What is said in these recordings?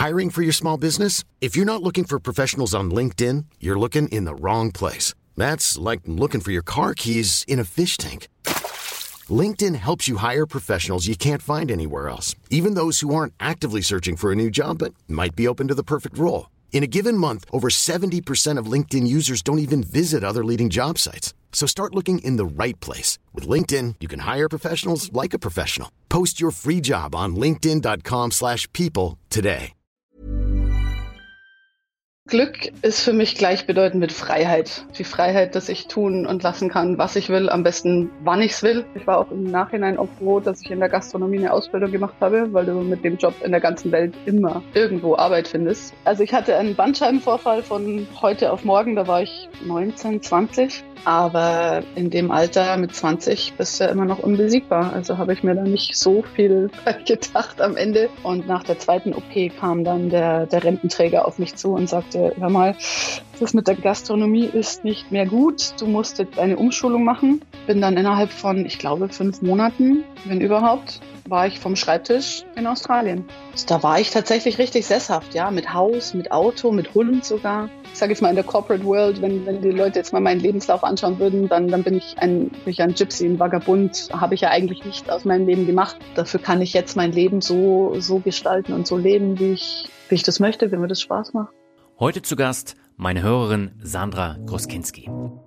Hiring for your small business? If you're not looking for professionals on LinkedIn, you're looking in the wrong place. That's like looking for your car keys in a fish tank. LinkedIn helps you hire professionals you can't find anywhere else, even those who aren't actively searching for a new job but might be open to the perfect role. In a given month, over 70% of LinkedIn users don't even visit other leading job sites. So start looking in the right place. With LinkedIn, you can hire professionals like a professional. Post your free job on linkedin.com/people today. Glück ist für mich gleichbedeutend mit Freiheit. Die Freiheit, dass ich tun und lassen kann, was ich will, am besten, wann ich es will. Ich war auch im Nachhinein auch froh, dass ich in der Gastronomie eine Ausbildung gemacht habe, weil du mit dem Job in der ganzen Welt immer irgendwo Arbeit findest. Also ich hatte einen Bandscheibenvorfall von heute auf morgen, da war ich 19, 20. Aber in dem Alter mit 20 bist du ja immer noch unbesiegbar. Also habe ich mir da nicht so viel gedacht am Ende. Und nach der zweiten OP kam dann der Rententräger auf mich zu und sagte, hör mal, das mit der Gastronomie ist nicht mehr gut. Du musst jetzt eine Umschulung machen. Bin dann innerhalb von, ich glaube, 5 Monaten, wenn überhaupt, war ich vom Schreibtisch in Australien. Also da war ich tatsächlich richtig sesshaft, ja, mit Haus, mit Auto, mit Hund sogar. Ich sage jetzt mal in der Corporate World, wenn die Leute jetzt mal meinen Lebenslauf anschauen würden, dann bin ich ein Gypsy, ein Vagabund, habe ich ja eigentlich nicht aus meinem Leben gemacht. Dafür kann ich jetzt mein Leben so gestalten und so leben, wie ich das möchte, wenn mir das Spaß macht. Heute zu Gast meine Hörerin Sandra Groskinski.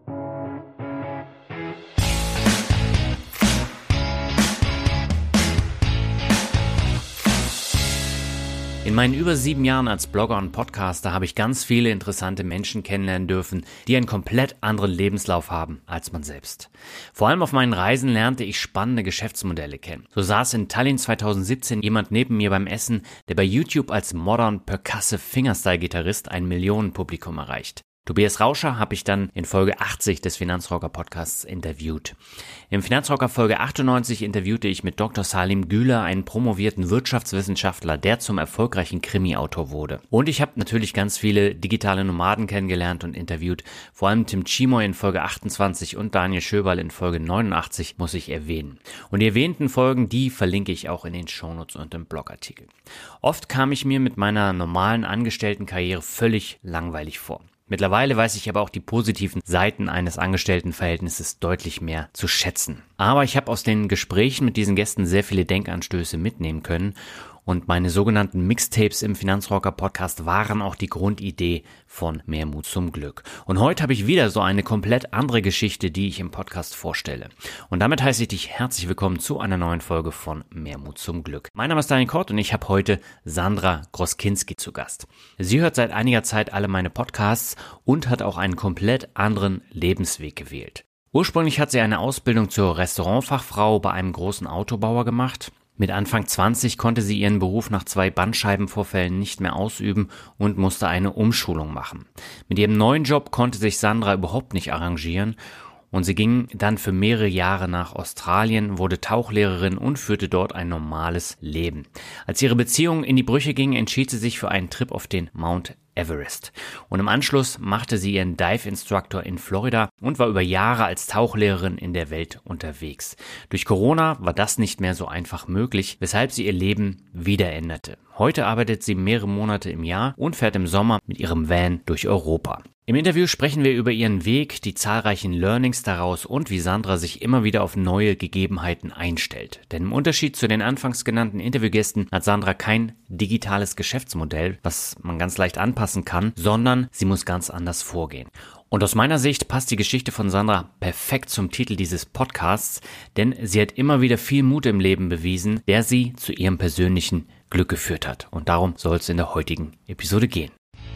In meinen über 7 Jahren als Blogger und Podcaster habe ich ganz viele interessante Menschen kennenlernen dürfen, die einen komplett anderen Lebenslauf haben als man selbst. Vor allem auf meinen Reisen lernte ich spannende Geschäftsmodelle kennen. So saß in Tallinn 2017 jemand neben mir beim Essen, der bei YouTube als Modern Percussive Fingerstyle-Gitarrist ein Millionenpublikum erreicht. Tobias Rauscher habe ich dann in Folge 80 des Finanzrocker Podcasts interviewt. Im Finanzrocker Folge 98 interviewte ich mit Dr. Salim Güler einen promovierten Wirtschaftswissenschaftler, der zum erfolgreichen Krimi-Autor wurde. Und ich habe natürlich ganz viele digitale Nomaden kennengelernt und interviewt. Vor allem Tim Cimoy in Folge 28 und Daniel Schöberl in Folge 89 muss ich erwähnen. Und die erwähnten Folgen, die verlinke ich auch in den Shownotes und im Blogartikel. Oft kam ich mir mit meiner normalen Angestelltenkarriere völlig langweilig vor. Mittlerweile weiß ich aber auch die positiven Seiten eines Angestelltenverhältnisses deutlich mehr zu schätzen. Aber ich habe aus den Gesprächen mit diesen Gästen sehr viele Denkanstöße mitnehmen können und meine sogenannten Mixtapes im Finanzrocker Podcast waren auch die Grundidee von Mehr Mut zum Glück. Und heute habe ich wieder so eine komplett andere Geschichte, die ich im Podcast vorstelle. Und damit heiße ich dich herzlich willkommen zu einer neuen Folge von Mehr Mut zum Glück. Mein Name ist Daniel Kort und ich habe heute Sandra Groskinski zu Gast. Sie hört seit einiger Zeit alle meine Podcasts und hat auch einen komplett anderen Lebensweg gewählt. Ursprünglich hat sie eine Ausbildung zur Restaurantfachfrau bei einem großen Autobauer gemacht. Mit Anfang 20 konnte sie ihren Beruf nach 2 Bandscheibenvorfällen nicht mehr ausüben und musste eine Umschulung machen. Mit ihrem neuen Job konnte sich Sandra überhaupt nicht arrangieren und sie ging dann für mehrere Jahre nach Australien, wurde Tauchlehrerin und führte dort ein normales Leben. Als ihre Beziehung in die Brüche ging, entschied sie sich für einen Trip auf den Mount Everest. Und im Anschluss machte sie ihren Dive Instructor in Florida und war über Jahre als Tauchlehrerin in der Welt unterwegs. Durch Corona war das nicht mehr so einfach möglich, weshalb sie ihr Leben wieder änderte. Heute arbeitet sie mehrere Monate im Jahr und fährt im Sommer mit ihrem Van durch Europa. Im Interview sprechen wir über ihren Weg, die zahlreichen Learnings daraus und wie Sandra sich immer wieder auf neue Gegebenheiten einstellt. Denn im Unterschied zu den anfangs genannten Interviewgästen hat Sandra kein digitales Geschäftsmodell, was man ganz leicht anpassen kann, sondern sie muss ganz anders vorgehen. Und aus meiner Sicht passt die Geschichte von Sandra perfekt zum Titel dieses Podcasts, denn sie hat immer wieder viel Mut im Leben bewiesen, der sie zu ihrem persönlichen Glück geführt hat. Und darum soll es in der heutigen Episode gehen.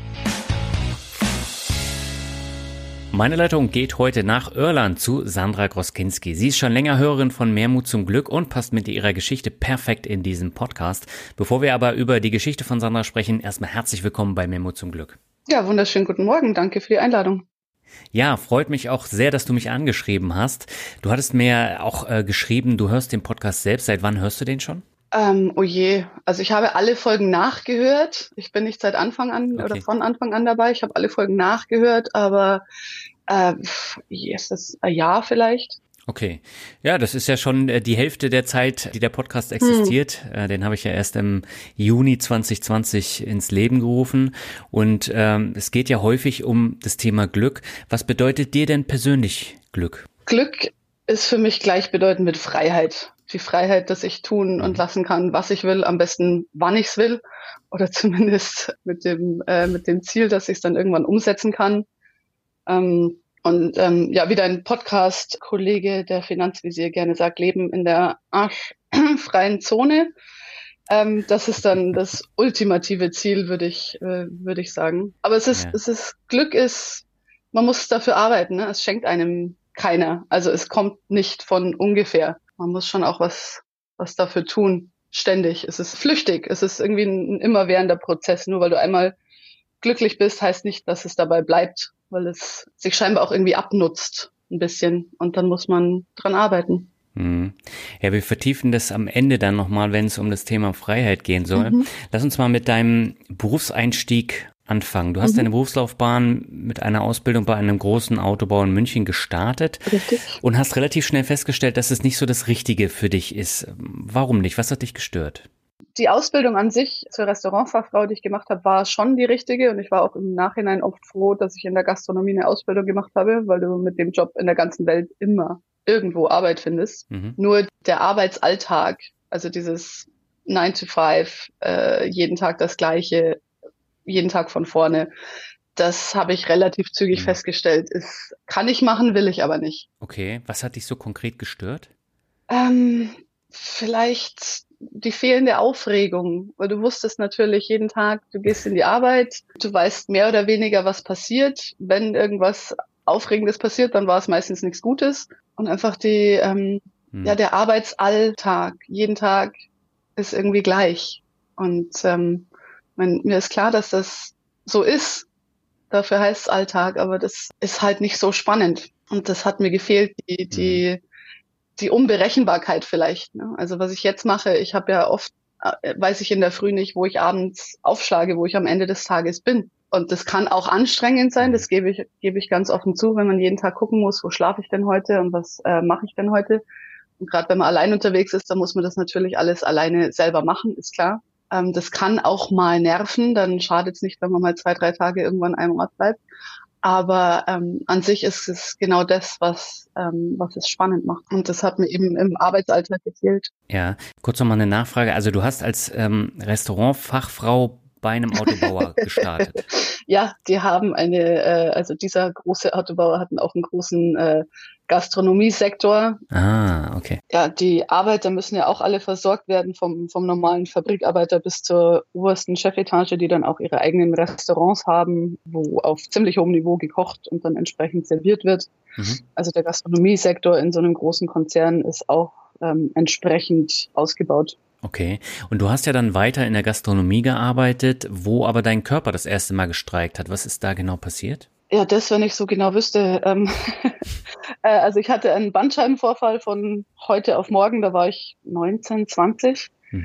Meine Leitung geht heute nach Irland zu Sandra Groskinski. Sie ist schon länger Hörerin von Mehr Mut zum Glück und passt mit ihrer Geschichte perfekt in diesen Podcast. Bevor wir aber über die Geschichte von Sandra sprechen, erstmal herzlich willkommen bei Mehr Mut zum Glück. Ja, wunderschönen guten Morgen. Danke für die Einladung. Ja, freut mich auch sehr, dass du mich angeschrieben hast. Du hattest mir auch geschrieben, du hörst den Podcast selbst. Seit wann hörst du den schon? Oh je, also ich habe alle Folgen nachgehört. Ich bin nicht seit Anfang an oder von Anfang an dabei. Ich habe alle Folgen nachgehört, aber ist das ein Jahr vielleicht? Okay. Ja, das ist ja schon die Hälfte der Zeit, die der Podcast existiert. Den habe ich ja erst im Juni 2020 ins Leben gerufen. Und es geht ja häufig um das Thema Glück. Was bedeutet dir denn persönlich Glück? Glück ist für mich gleichbedeutend mit Freiheit. Die Freiheit, dass ich tun und lassen kann, was ich will, am besten wann ich es will. Oder zumindest mit dem Ziel, dass ich es dann irgendwann umsetzen kann. Wie dein Podcast-Kollege, der Finanzvisier, gerne sagt, Leben in der arschfreien Zone. Das ist dann das ultimative Ziel, würde ich sagen. Aber Glück ist, man muss dafür arbeiten, ne? Es schenkt einem keiner. Also es kommt nicht von ungefähr. Man muss schon auch was dafür tun, ständig. Es ist flüchtig. Es ist irgendwie ein immerwährender Prozess. Nur weil du einmal glücklich bist, heißt nicht, dass es dabei bleibt, weil es sich scheinbar auch irgendwie abnutzt ein bisschen und dann muss man dran arbeiten. Ja, wir vertiefen das am Ende dann nochmal, wenn es um das Thema Freiheit gehen soll. Lass uns mal mit deinem Berufseinstieg anfangen. Du hast deine Berufslaufbahn mit einer Ausbildung bei einem großen Autobauer in München gestartet. Richtig. Und hast relativ schnell festgestellt, dass es nicht so das Richtige für dich ist. Warum nicht? Was hat dich gestört? Die Ausbildung an sich zur Restaurantfachfrau, die ich gemacht habe, war schon die richtige und ich war auch im Nachhinein oft froh, dass ich in der Gastronomie eine Ausbildung gemacht habe, weil du mit dem Job in der ganzen Welt immer irgendwo Arbeit findest. Nur der Arbeitsalltag, also dieses 9 to 5, jeden Tag das Gleiche, jeden Tag von vorne, das habe ich relativ zügig festgestellt. Kann ich machen, will ich aber nicht. Okay, was hat dich so konkret gestört? Vielleicht die fehlende Aufregung, weil du wusstest natürlich jeden Tag, du gehst in die Arbeit, du weißt mehr oder weniger, was passiert. Wenn irgendwas Aufregendes passiert, dann war es meistens nichts Gutes. Und einfach der Arbeitsalltag, jeden Tag ist irgendwie gleich. Und mir ist klar, dass das so ist. Dafür heißt es Alltag, aber das ist halt nicht so spannend. Und das hat mir gefehlt, die Unberechenbarkeit vielleicht. Ne? Also was ich jetzt mache, ich habe ja oft, weiß ich in der Früh nicht, wo ich abends aufschlage, wo ich am Ende des Tages bin. Und das kann auch anstrengend sein, das gebe ich ganz offen zu, wenn man jeden Tag gucken muss, wo schlafe ich denn heute und was mache ich denn heute. Und gerade wenn man allein unterwegs ist, dann muss man das natürlich alles alleine selber machen, ist klar. Das kann auch mal nerven, dann schadet es nicht, wenn man mal 2-3 Tage irgendwann an einem Ort bleibt. Aber an sich ist es genau das, was es spannend macht. Und das hat mir eben im Arbeitsalltag gefehlt. Ja, kurz nochmal eine Nachfrage. Also du hast als Restaurantfachfrau bei einem Autobauer gestartet. Ja, die haben also dieser große Autobauer hatten auch einen großen Gastronomiesektor. Ah, okay. Ja, die Arbeiter müssen ja auch alle versorgt werden, vom normalen Fabrikarbeiter bis zur obersten Chefetage, die dann auch ihre eigenen Restaurants haben, wo auf ziemlich hohem Niveau gekocht und dann entsprechend serviert wird. Also der Gastronomiesektor in so einem großen Konzern ist auch entsprechend ausgebaut. Okay. Und du hast ja dann weiter in der Gastronomie gearbeitet, wo aber dein Körper das erste Mal gestreikt hat. Was ist da genau passiert? Ja, das, wenn ich so genau wüsste. Also ich hatte einen Bandscheibenvorfall von heute auf morgen, da war ich 19, 20.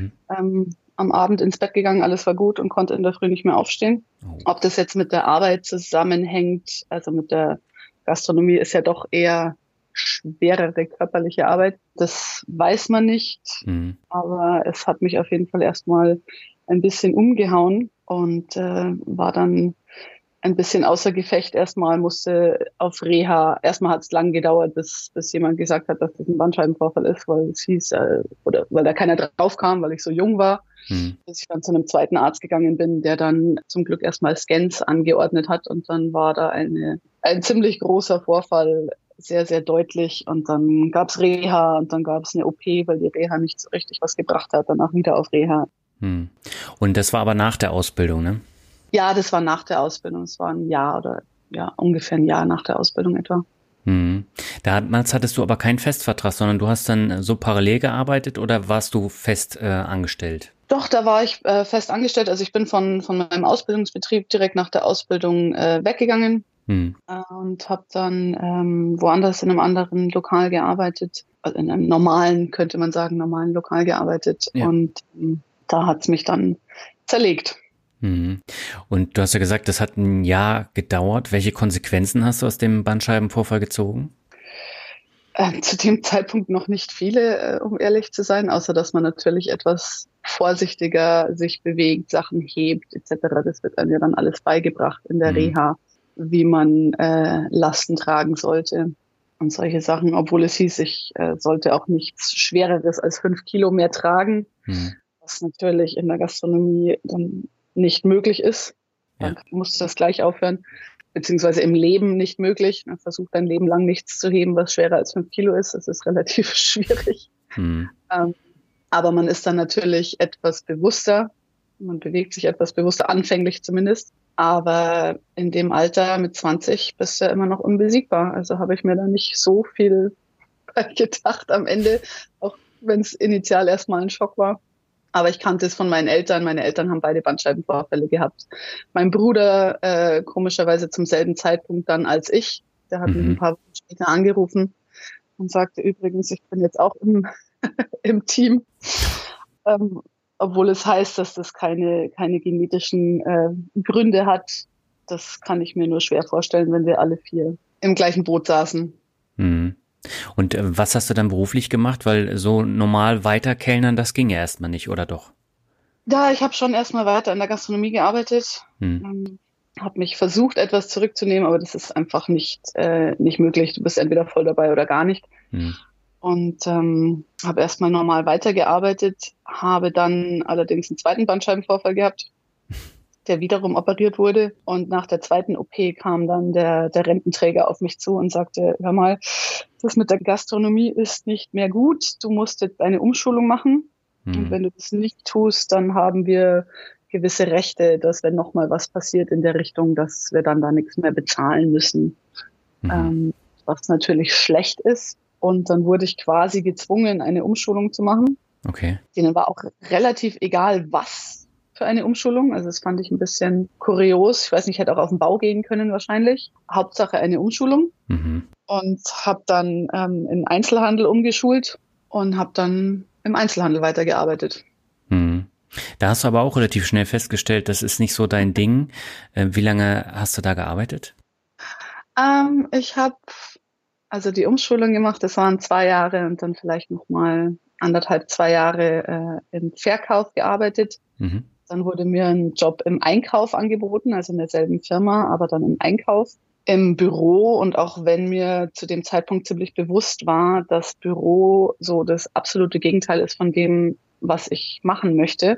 Am Abend ins Bett gegangen, alles war gut und konnte in der Früh nicht mehr aufstehen. Oh. Ob das jetzt mit der Arbeit zusammenhängt, also mit der Gastronomie ist ja doch eher schwerere körperliche Arbeit, das weiß man nicht. Aber es hat mich auf jeden Fall erstmal ein bisschen umgehauen und war dann ein bisschen außer Gefecht erstmal, musste auf Reha. Erstmal hat es lang gedauert, bis jemand gesagt hat, dass das ein Bandscheibenvorfall ist, weil es hieß, oder weil da keiner drauf kam, weil ich so jung war. Bis ich dann zu einem zweiten Arzt gegangen bin, der dann zum Glück erstmal Scans angeordnet hat und dann war da ein ziemlich großer Vorfall, sehr, sehr deutlich und dann gab's Reha und dann gab's eine OP, weil die Reha nicht so richtig was gebracht hat, danach wieder auf Reha. Und das war aber nach der Ausbildung, ne? Ja, das war nach der Ausbildung. Es war ein Jahr oder ungefähr ein Jahr nach der Ausbildung etwa. Damals hattest du aber keinen Festvertrag, sondern du hast dann so parallel gearbeitet oder warst du fest angestellt? Doch, da war ich fest angestellt. Also ich bin von meinem Ausbildungsbetrieb direkt nach der Ausbildung weggegangen und habe dann woanders in einem anderen Lokal gearbeitet. Also in einem normalen, könnte man sagen, normalen Lokal gearbeitet. Ja. Und da hat's mich dann zerlegt. Und du hast ja gesagt, das hat ein Jahr gedauert. Welche Konsequenzen hast du aus dem Bandscheibenvorfall gezogen? Zu dem Zeitpunkt noch nicht viele, um ehrlich zu sein, außer dass man natürlich etwas vorsichtiger sich bewegt, Sachen hebt etc. Das wird einem ja dann alles beigebracht in der Reha, wie man Lasten tragen sollte und solche Sachen, obwohl es hieß, ich sollte auch nichts Schwereres als 5 Kilo mehr tragen, was natürlich in der Gastronomie dann nicht möglich ist. Dann musste das gleich aufhören. Beziehungsweise im Leben nicht möglich. Man versucht ein Leben lang nichts zu heben, was schwerer als 5 Kilo ist. Das ist relativ schwierig. Aber man ist dann natürlich etwas bewusster. Man bewegt sich etwas bewusster, anfänglich zumindest. Aber in dem Alter mit 20 bist du ja immer noch unbesiegbar. Also habe ich mir da nicht so viel bei gedacht am Ende, auch wenn es initial erstmal ein Schock war. Aber ich kannte es von meinen Eltern. Meine Eltern haben beide Bandscheibenvorfälle gehabt. Mein Bruder komischerweise zum selben Zeitpunkt dann als ich. Der hat mich ein paar Wochen später angerufen und sagte übrigens, ich bin jetzt auch im Team. Obwohl es heißt, dass das keine genetischen Gründe hat. Das kann ich mir nur schwer vorstellen, wenn wir alle 4 im gleichen Boot saßen. Und was hast du dann beruflich gemacht? Weil so normal weiterkellnern, das ging ja erstmal nicht, oder doch? Ja, ich habe schon erstmal weiter in der Gastronomie gearbeitet. Habe mich versucht, etwas zurückzunehmen, aber das ist einfach nicht möglich. Du bist entweder voll dabei oder gar nicht. Und habe erstmal normal weitergearbeitet, habe dann allerdings einen zweiten Bandscheibenvorfall gehabt, der wiederum operiert wurde. Und nach der zweiten OP kam dann der Rententräger auf mich zu und sagte, hör mal, das mit der Gastronomie ist nicht mehr gut. Du musst jetzt eine Umschulung machen. Und wenn du das nicht tust, dann haben wir gewisse Rechte, dass wenn nochmal was passiert in der Richtung, dass wir dann da nichts mehr bezahlen müssen. Was natürlich schlecht ist. Und dann wurde ich quasi gezwungen, eine Umschulung zu machen. Okay. Denen war auch relativ egal, was für eine Umschulung. Also das fand ich ein bisschen kurios. Ich weiß nicht, ich hätte auch auf den Bau gehen können wahrscheinlich. Hauptsache eine Umschulung. Und habe dann in Einzelhandel umgeschult und habe dann im Einzelhandel weitergearbeitet. Da hast du aber auch relativ schnell festgestellt, das ist nicht so dein Ding. Wie lange hast du da gearbeitet? Ich habe also die Umschulung gemacht, das waren 2 Jahre und dann vielleicht nochmal 1,5, 2 Jahre im Verkauf gearbeitet. Dann wurde mir ein Job im Einkauf angeboten, also in derselben Firma, aber dann im Einkauf, im Büro. Und auch wenn mir zu dem Zeitpunkt ziemlich bewusst war, dass Büro so das absolute Gegenteil ist von dem, was ich machen möchte,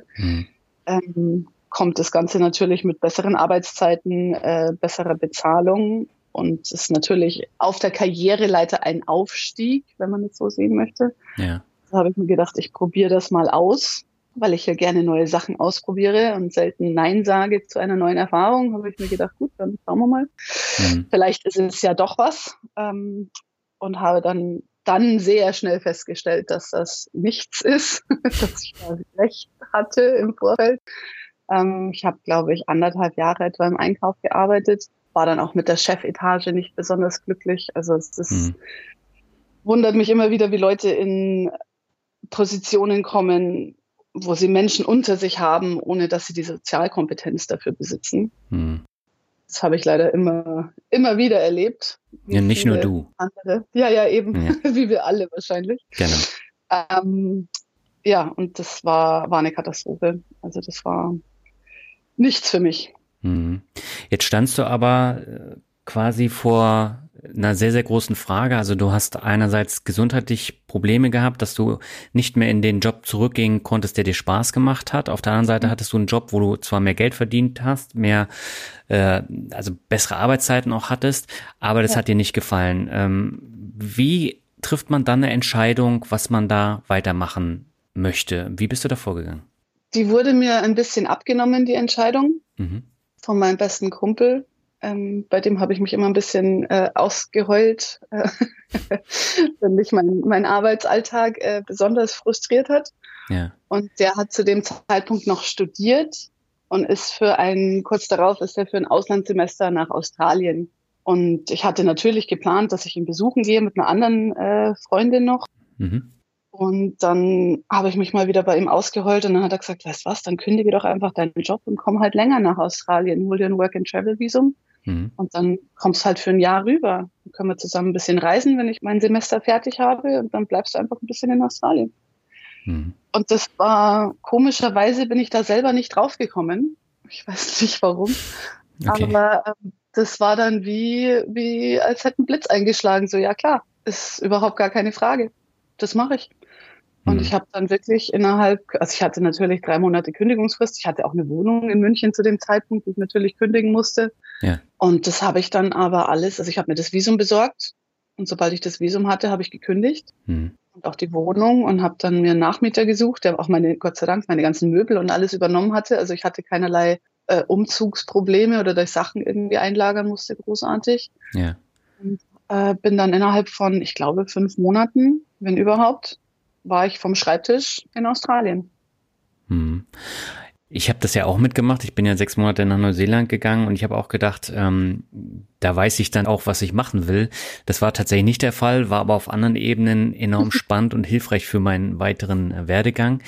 kommt das Ganze natürlich mit besseren Arbeitszeiten, besserer Bezahlung. Und es ist natürlich auf der Karriereleiter ein Aufstieg, wenn man es so sehen möchte. Ja. Da habe ich mir gedacht, ich probiere das mal aus, weil ich ja gerne neue Sachen ausprobiere und selten Nein sage zu einer neuen Erfahrung. Habe ich mir gedacht, gut, dann schauen wir mal. Vielleicht ist es ja doch was. Und habe dann sehr schnell festgestellt, dass das nichts ist, dass ich da recht hatte im Vorfeld. Ich habe, glaube ich, 1,5 Jahre etwa im Einkauf gearbeitet. War dann auch mit der Chefetage nicht besonders glücklich. Also es wundert mich immer wieder, wie Leute in Positionen kommen, wo sie Menschen unter sich haben, ohne dass sie die Sozialkompetenz dafür besitzen. Das habe ich leider immer wieder erlebt. Ja, nicht nur du. Andere. Ja, eben, wie wir alle wahrscheinlich. Genau. Ja, und das war eine Katastrophe. Also das war nichts für mich. Jetzt standst du aber quasi vor einer sehr, sehr großen Frage. Also du hast einerseits gesundheitlich Probleme gehabt, dass du nicht mehr in den Job zurückgehen konntest, der dir Spaß gemacht hat. Auf der anderen Seite hattest du einen Job, wo du zwar mehr Geld verdient hast, also bessere Arbeitszeiten auch hattest, aber das hat dir nicht gefallen. Wie trifft man dann eine Entscheidung, was man da weitermachen möchte? Wie bist du da vorgegangen? Die wurde mir ein bisschen abgenommen, die Entscheidung, von meinem besten Kumpel. Bei dem habe ich mich immer ein bisschen ausgeheult, wenn mich mein Arbeitsalltag besonders frustriert hat. Ja. Und der hat zu dem Zeitpunkt noch studiert und kurz darauf ist er für ein Auslandssemester nach Australien. Und ich hatte natürlich geplant, dass ich ihn besuchen gehe mit einer anderen Freundin noch. Und dann habe ich mich mal wieder bei ihm ausgeheult und dann hat er gesagt, weißt du was, dann kündige doch einfach deinen Job und komm halt länger nach Australien, hol dir ein Work-and-Travel-Visum. Und dann kommst du halt für ein Jahr rüber. Dann können wir zusammen ein bisschen reisen, wenn ich mein Semester fertig habe. Und dann bleibst du einfach ein bisschen in Australien. Und das war, komischerweise bin ich da selber nicht draufgekommen. Ich weiß nicht warum. Okay. Aber das war dann wie als hätte ein Blitz eingeschlagen. So, ja klar, ist überhaupt gar keine Frage. Das mache ich. Und ich habe dann wirklich ich hatte natürlich 3 Monate Kündigungsfrist. Ich hatte auch eine Wohnung in München zu dem Zeitpunkt, die ich natürlich kündigen musste. Ja. Und das habe ich dann aber alles, also ich habe mir das Visum besorgt. Und sobald ich das Visum hatte, habe ich gekündigt. Und auch die Wohnung und habe dann mir einen Nachmieter gesucht, der auch Gott sei Dank, meine ganzen Möbel und alles übernommen hatte. Also ich hatte keinerlei Umzugsprobleme oder dass ich Sachen irgendwie einlagern musste, großartig. Ja. Und bin dann innerhalb von, ich glaube, 5 Monaten, wenn überhaupt, war ich vom Schreibtisch in Australien. Ich habe das ja auch mitgemacht. Ich bin ja 6 Monate nach Neuseeland gegangen und ich habe auch gedacht, da weiß ich dann auch, was ich machen will. Das war tatsächlich nicht der Fall, war aber auf anderen Ebenen enorm spannend und hilfreich für meinen weiteren Werdegang.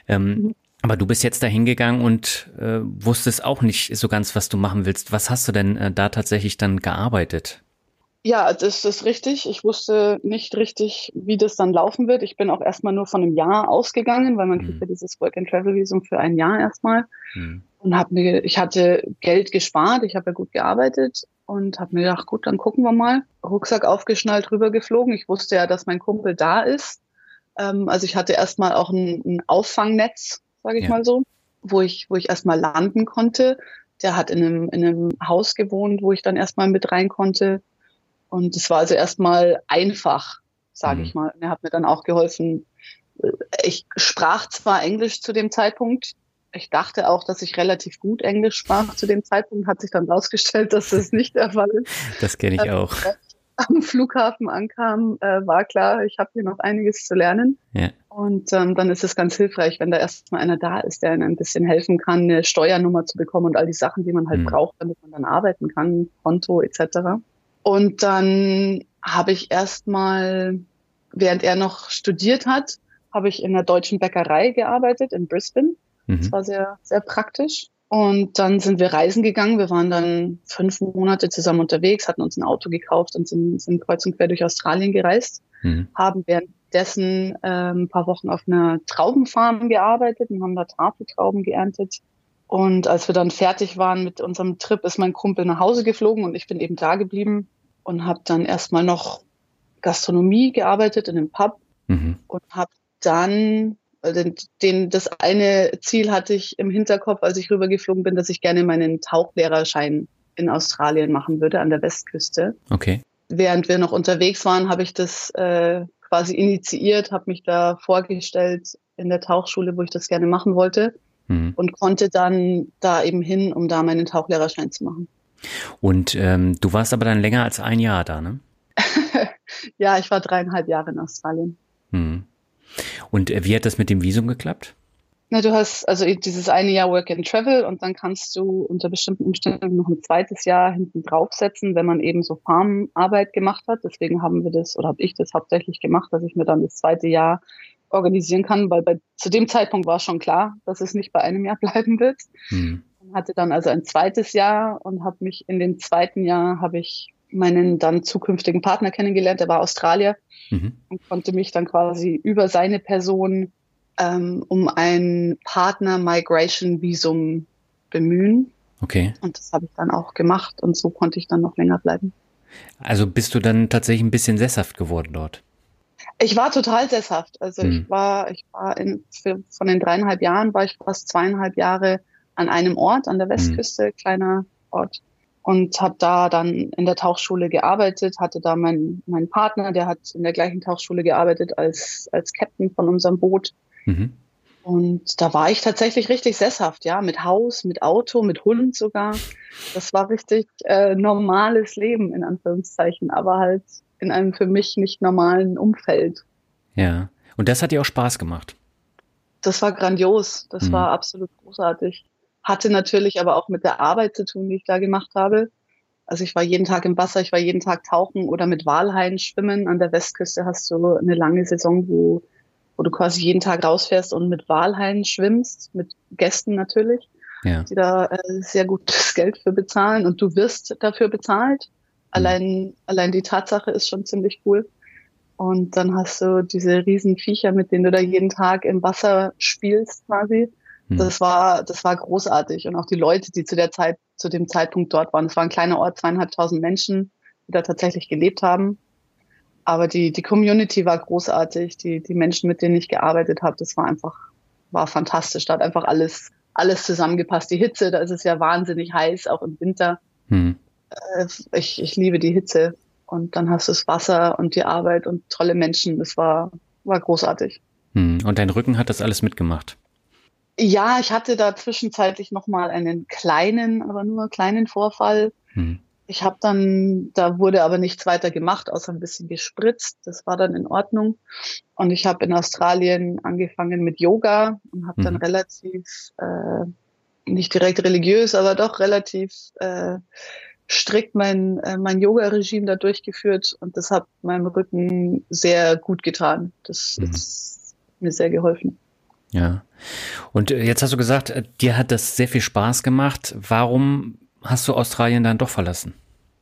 Aber du bist jetzt da hingegangen und wusstest auch nicht so ganz, was du machen willst. Was hast du denn da tatsächlich dann gearbeitet? Ja, das ist richtig. Ich wusste nicht richtig, wie das dann laufen wird. Ich bin auch erstmal nur von einem Jahr ausgegangen, weil man kriegt ja dieses Work-and-Travel-Visum für ein Jahr erstmal. Und ich hatte Geld gespart, ich habe ja gut gearbeitet und habe mir gedacht, gut, dann gucken wir mal. Rucksack aufgeschnallt, rübergeflogen. Ich wusste ja, dass mein Kumpel da ist. Also ich hatte erstmal auch ein Auffangnetz, sage ich mal so, wo ich erstmal landen konnte. Der hat in einem Haus gewohnt, wo ich dann erstmal mit rein konnte. Und es war also erstmal einfach, sage ich mal. Er hat mir dann auch geholfen. Ich sprach zwar Englisch zu dem Zeitpunkt. Ich dachte auch, dass ich relativ gut Englisch sprach zu dem Zeitpunkt. Hat sich dann rausgestellt, dass das nicht der Fall ist. Das kenne ich auch. Am Flughafen ankam, war klar, ich habe hier noch einiges zu lernen. Ja. Und dann ist es ganz hilfreich, wenn da erstmal einer da ist, der einem ein bisschen helfen kann, eine Steuernummer zu bekommen und all die Sachen, die man halt braucht, damit man dann arbeiten kann, Konto etc. Und dann habe ich erstmal, während er noch studiert hat, habe ich in einer deutschen Bäckerei gearbeitet in Brisbane. Das war sehr, sehr praktisch. Und dann sind wir reisen gegangen. Wir waren dann 5 Monate zusammen unterwegs, hatten uns ein Auto gekauft und sind kreuz und quer durch Australien gereist. Haben währenddessen ein paar Wochen auf einer Traubenfarm gearbeitet und haben da Tafeltrauben geerntet. Und als wir dann fertig waren mit unserem Trip, ist mein Kumpel nach Hause geflogen und ich bin eben da geblieben und habe dann erstmal noch Gastronomie gearbeitet in einem Pub und habe dann, das eine Ziel hatte ich im Hinterkopf, als ich rübergeflogen bin, dass ich gerne meinen Tauchlehrerschein in Australien machen würde, an der Westküste. Okay. Während wir noch unterwegs waren, habe ich das quasi initiiert, habe mich da vorgestellt in der Tauchschule, wo ich das gerne machen wollte. Und konnte dann da eben hin, um da meinen Tauchlehrerschein zu machen. Und du warst aber dann länger als 1 Jahr da, ne? Ja, ich war 3,5 Jahre in Australien. Und wie hat das mit dem Visum geklappt? Na, du hast also dieses eine Jahr Work and Travel und dann kannst du unter bestimmten Umständen noch ein zweites Jahr hinten draufsetzen, wenn man eben so Farmarbeit gemacht hat. Deswegen habe ich das hauptsächlich gemacht, dass ich mir dann das 2. Jahr organisieren kann, weil zu dem Zeitpunkt war schon klar, dass es nicht bei einem Jahr bleiben wird. Hatte dann also ein 2. Jahr und habe mich in dem 2. Jahr habe ich meinen dann zukünftigen Partner kennengelernt, der war Australier und konnte mich dann quasi über seine Person um ein Partner-Migration-Visum bemühen. Okay. Und das habe ich dann auch gemacht und so konnte ich dann noch länger bleiben. Also bist du dann tatsächlich ein bisschen sesshaft geworden dort? Ich war total sesshaft. Also ich war von den 3,5 Jahren war ich fast 2,5 Jahre an einem Ort, an der Westküste, kleiner Ort. Und habe da dann in der Tauchschule gearbeitet, hatte da meinen Partner, der hat in der gleichen Tauchschule gearbeitet als Captain von unserem Boot. Und da war ich tatsächlich richtig sesshaft, ja, mit Haus, mit Auto, mit Hund sogar. Das war richtig normales Leben, in Anführungszeichen, aber halt in einem für mich nicht normalen Umfeld. Ja, und das hat dir auch Spaß gemacht? Das war grandios, das war absolut großartig. Hatte natürlich aber auch mit der Arbeit zu tun, die ich da gemacht habe. Also ich war jeden Tag im Wasser, ich war jeden Tag tauchen oder mit Walhaien schwimmen. An der Westküste hast du eine lange Saison, wo du quasi jeden Tag rausfährst und mit Walhaien schwimmst, mit Gästen natürlich. Ja. die da sehr gutes Geld für bezahlen und du wirst dafür bezahlt. Allein die Tatsache ist schon ziemlich cool. Und dann hast du diese riesen Viecher, mit denen du da jeden Tag im Wasser spielst quasi. Das war großartig. Und auch die Leute, die zu dem Zeitpunkt dort waren. Es war ein kleiner Ort, 2.500 Menschen, die da tatsächlich gelebt haben. Aber die Community war großartig. Die Menschen, mit denen ich gearbeitet habe, das war fantastisch. Da hat einfach alles zusammengepasst. Die Hitze, da ist es ja wahnsinnig heiß, auch im Winter. Ich liebe die Hitze. Und dann hast du das Wasser und die Arbeit und tolle Menschen. Das war großartig. Und dein Rücken hat das alles mitgemacht? Ja, ich hatte da zwischenzeitlich nochmal einen aber nur kleinen Vorfall. Da wurde aber nichts weiter gemacht, außer ein bisschen gespritzt. Das war dann in Ordnung. Und ich habe in Australien angefangen mit Yoga und habe dann relativ, nicht direkt religiös, aber doch relativ strikt mein Yoga-Regime da durchgeführt. Und das hat meinem Rücken sehr gut getan. Das ist mir sehr geholfen. Ja. Und jetzt hast du gesagt, dir hat das sehr viel Spaß gemacht. Warum hast du Australien dann doch verlassen?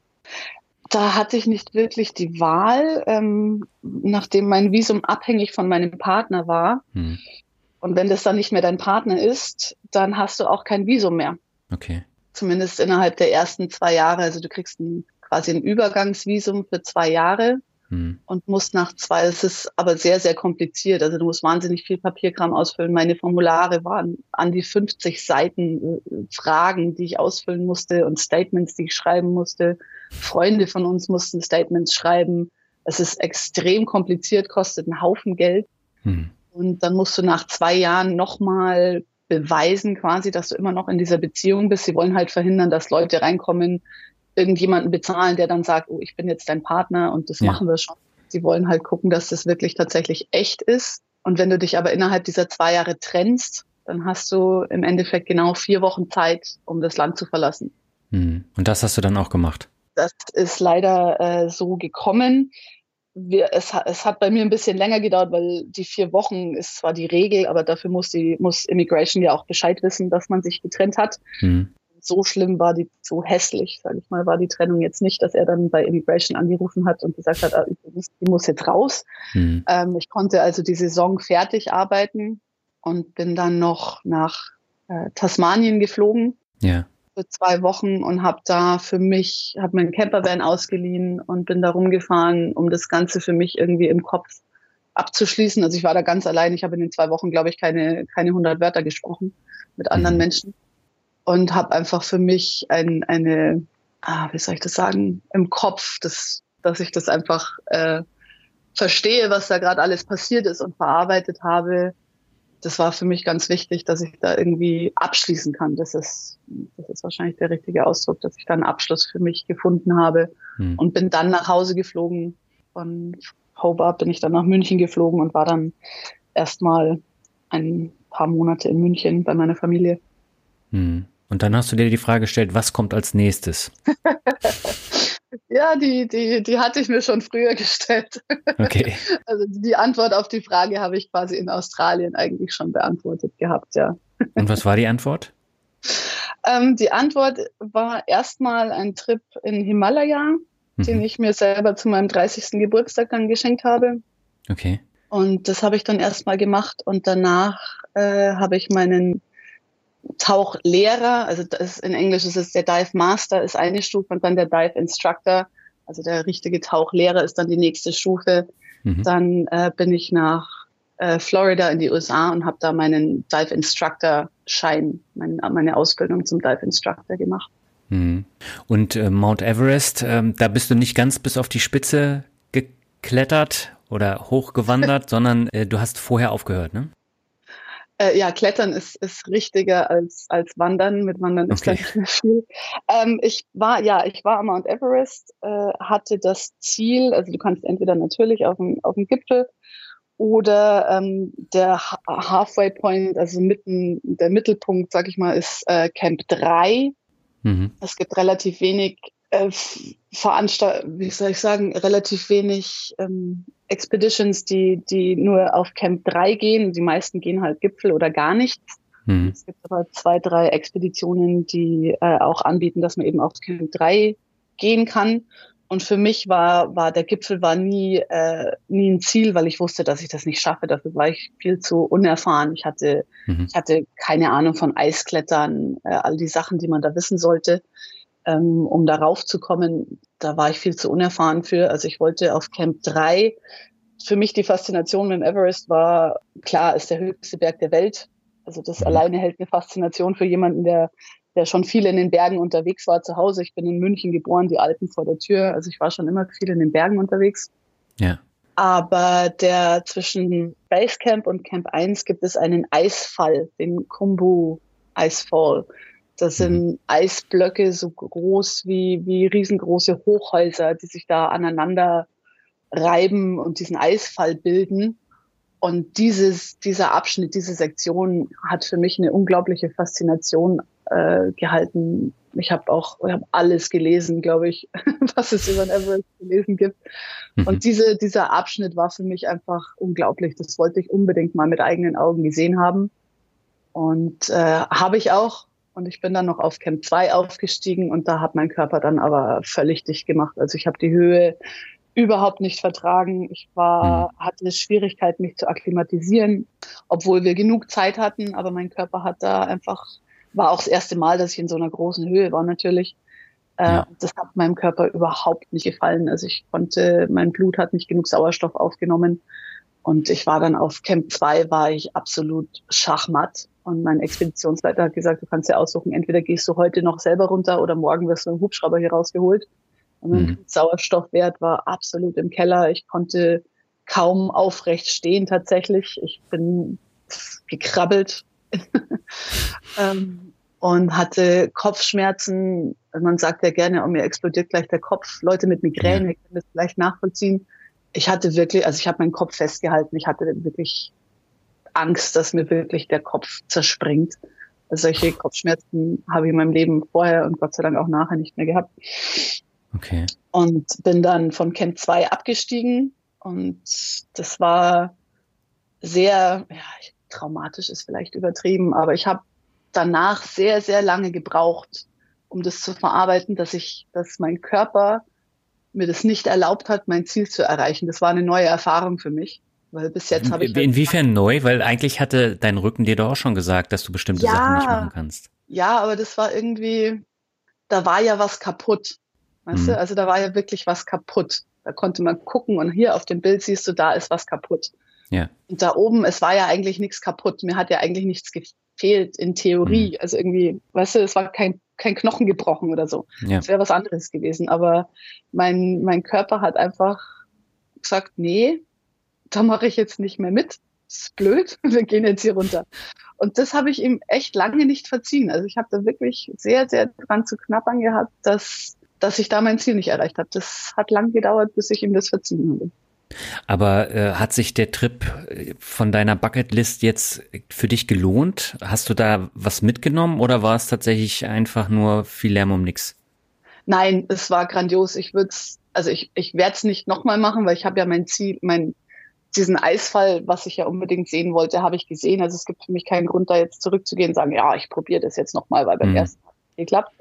Da hatte ich nicht wirklich die Wahl, nachdem mein Visum abhängig von meinem Partner war. Und wenn das dann nicht mehr dein Partner ist, dann hast du auch kein Visum mehr. Okay. Zumindest innerhalb der ersten 2 Jahre. Also du kriegst quasi ein Übergangsvisum für 2 Jahre und musst nach 2, es ist aber sehr, sehr kompliziert. Also du musst wahnsinnig viel Papierkram ausfüllen. Meine Formulare waren an die 50 Seiten Fragen, die ich ausfüllen musste und Statements, die ich schreiben musste. Freunde von uns mussten Statements schreiben. Es ist extrem kompliziert, kostet einen Haufen Geld. Und dann musst du nach 2 Jahren nochmal beweisen quasi, dass du immer noch in dieser Beziehung bist. Sie wollen halt verhindern, dass Leute reinkommen, irgendjemanden bezahlen, der dann sagt, oh, ich bin jetzt dein Partner und das machen wir schon. Sie wollen halt gucken, dass das wirklich tatsächlich echt ist. Und wenn du dich aber innerhalb dieser 2 Jahre trennst, dann hast du im Endeffekt genau 4 Wochen Zeit, um das Land zu verlassen. Und das hast du dann auch gemacht? Das ist leider so gekommen. Es hat bei mir ein bisschen länger gedauert, weil die 4 Wochen ist zwar die Regel, aber dafür muss Immigration ja auch Bescheid wissen, dass man sich getrennt hat. So schlimm so hässlich, sage ich mal, war die Trennung jetzt nicht, dass er dann bei Immigration angerufen hat und gesagt hat, die muss jetzt raus. Ich konnte also die Saison fertig arbeiten und bin dann noch nach Tasmanien geflogen. Ja. Für 2 Wochen und habe mir einen Campervan ausgeliehen und bin da rumgefahren, um das Ganze für mich irgendwie im Kopf abzuschließen. Also ich war da ganz allein. Ich habe in den 2 Wochen, glaube ich, keine 100 Wörter gesprochen mit anderen Menschen und habe einfach für mich wie soll ich das sagen, im Kopf, dass ich das einfach verstehe, was da gerade alles passiert ist und verarbeitet habe. Das war für mich ganz wichtig, dass ich da irgendwie abschließen kann. Das ist wahrscheinlich der richtige Ausdruck, dass ich da einen Abschluss für mich gefunden habe und bin dann nach Hause geflogen. Von Hobart bin ich dann nach München geflogen und war dann erstmal ein paar Monate in München bei meiner Familie. Und dann hast du dir die Frage gestellt, was kommt als nächstes? Ja, die hatte ich mir schon früher gestellt. Okay. Also die Antwort auf die Frage habe ich quasi in Australien eigentlich schon beantwortet gehabt, ja. Und was war die Antwort? Die Antwort war erstmal ein Trip in Himalaya, den ich mir selber zu meinem 30. Geburtstag dann geschenkt habe. Okay. Und das habe ich dann erstmal gemacht und danach habe ich meinen Tauchlehrer, also in Englisch ist es der Dive Master, ist eine Stufe und dann der Dive Instructor, also der richtige Tauchlehrer ist dann die nächste Stufe. Dann bin ich nach Florida in die USA und habe da meinen Dive Instructor Schein, meine Ausbildung zum Dive Instructor gemacht. Und Mount Everest, da bist du nicht ganz bis auf die Spitze geklettert oder hochgewandert, sondern du hast vorher aufgehört, ne? Ja, Klettern ist richtiger als Wandern. Mit Wandern ist da nicht mehr viel. Ich war am Mount Everest, hatte das Ziel, also du kannst entweder natürlich auf dem Gipfel oder der Halfway Point, also der Mittelpunkt, sag ich mal, ist Camp 3. Es gibt relativ wenig relativ wenig Expeditions, die nur auf Camp 3 gehen. Die meisten gehen halt Gipfel oder gar nichts. Es gibt aber 2, 3 Expeditionen, die auch anbieten, dass man eben auf Camp 3 gehen kann. Und für mich war der Gipfel nie ein Ziel, weil ich wusste, dass ich das nicht schaffe. Dafür war ich viel zu unerfahren. Ich hatte keine Ahnung von Eisklettern, all die Sachen, die man da wissen sollte, um da raufzukommen. Da war ich viel zu unerfahren für. Also ich wollte auf Camp 3. Für mich die Faszination mit dem Everest war, klar, ist der höchste Berg der Welt. Also das alleine hält eine Faszination für jemanden, der schon viel in den Bergen unterwegs war zu Hause. Ich bin in München geboren, die Alpen vor der Tür. Also ich war schon immer viel in den Bergen unterwegs. Ja. Aber zwischen Basecamp und Camp 1 gibt es einen Eisfall, den Khumbu Icefall. Das sind Eisblöcke so groß wie riesengroße Hochhäuser, die sich da aneinander reiben und diesen Eisfall bilden. Und dieser Abschnitt, diese Sektion hat für mich eine unglaubliche Faszination gehalten. Ich habe alles gelesen, glaube ich, was es über den Everest zu lesen gibt. Und dieser Abschnitt war für mich einfach unglaublich. Das wollte ich unbedingt mal mit eigenen Augen gesehen haben. Und habe ich auch. Und ich bin dann noch auf Camp 2 aufgestiegen und da hat mein Körper dann aber völlig dicht gemacht. Also ich habe die Höhe überhaupt nicht vertragen. Ich hatte Schwierigkeit, mich zu akklimatisieren, obwohl wir genug Zeit hatten. Aber mein Körper war auch das erste Mal, dass ich in so einer großen Höhe war natürlich. Das hat meinem Körper überhaupt nicht gefallen. Also mein Blut hat nicht genug Sauerstoff aufgenommen. Und ich war dann auf Camp 2, war ich absolut schachmatt. Und mein Expeditionsleiter hat gesagt, du kannst ja aussuchen, entweder gehst du heute noch selber runter oder morgen wirst du im Hubschrauber hier rausgeholt. Und mein Sauerstoffwert war absolut im Keller. Ich konnte kaum aufrecht stehen tatsächlich. Ich bin gekrabbelt und hatte Kopfschmerzen. Man sagt ja gerne, mir explodiert gleich der Kopf. Leute mit Migräne können das vielleicht nachvollziehen. Ich habe meinen Kopf festgehalten. Ich hatte wirklich Angst, dass mir wirklich der Kopf zerspringt. Also solche Kopfschmerzen habe ich in meinem Leben vorher und Gott sei Dank auch nachher nicht mehr gehabt. Okay. Und bin dann von Camp 2 abgestiegen und das war sehr, traumatisch ist vielleicht übertrieben, aber ich habe danach sehr, sehr lange gebraucht, um das zu verarbeiten, dass mein Körper mir das nicht erlaubt hat, mein Ziel zu erreichen. Das war eine neue Erfahrung für mich, weil bis jetzt habe ich... Inwiefern neu? Weil eigentlich hatte dein Rücken dir doch auch schon gesagt, dass du bestimmte Sachen nicht machen kannst. Ja, aber das war irgendwie, da war ja was kaputt. Weißt du? Also da war ja wirklich was kaputt. Da konnte man gucken und hier auf dem Bild siehst du, da ist was kaputt. Ja. Und da oben, es war ja eigentlich nichts kaputt. Mir hat ja eigentlich nichts gefehlt in Theorie. Also irgendwie, weißt du, es war kein Knochen gebrochen oder so. Ja. Das wäre was anderes gewesen. Aber mein Körper hat einfach gesagt, nee, da mache ich jetzt nicht mehr mit. Das ist blöd, wir gehen jetzt hier runter. Und das habe ich ihm echt lange nicht verziehen. Also ich habe da wirklich sehr, sehr dran zu knabbern gehabt, dass ich da mein Ziel nicht erreicht habe. Das hat lang gedauert, bis ich ihm das verziehen habe. Aber hat sich der Trip von deiner Bucketlist jetzt für dich gelohnt? Hast du da was mitgenommen oder war es tatsächlich einfach nur viel Lärm um nix? Nein, es war grandios. Ich werde es nicht nochmal machen, weil ich habe ja mein Ziel, diesen Eisfall, was ich ja unbedingt sehen wollte, habe ich gesehen. Also es gibt für mich keinen Grund, da jetzt zurückzugehen und sagen, ja, ich probiere das jetzt nochmal, weil beim ersten Mal nicht geklappt.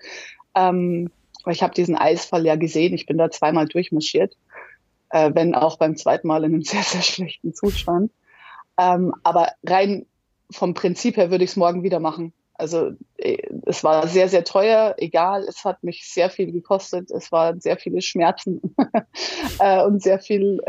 Weil ich habe diesen Eisfall ja gesehen. Ich bin da 2-mal durchmarschiert, wenn auch beim 2. Mal in einem sehr, sehr schlechten Zustand. Aber rein vom Prinzip her würde ich es morgen wieder machen. Also es war sehr, sehr teuer, egal, es hat mich sehr viel gekostet. Es waren sehr viele Schmerzen und sehr viel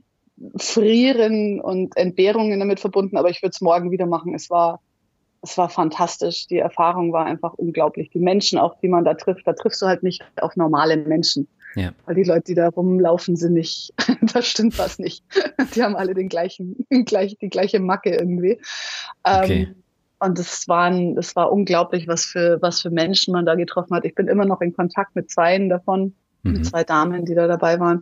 Frieren und Entbehrungen damit verbunden. Aber ich würde es morgen wieder machen. Es war fantastisch. Die Erfahrung war einfach unglaublich. Die Menschen auch, die man da triffst du halt nicht auf normale Menschen. Ja. Weil die Leute, die da rumlaufen, sind nicht, da stimmt was nicht. Die haben alle die gleiche Macke irgendwie. Okay. Und es war unglaublich, was für Menschen man da getroffen hat. Ich bin immer noch in Kontakt mit 2 davon, mit 2 Damen, die da dabei waren.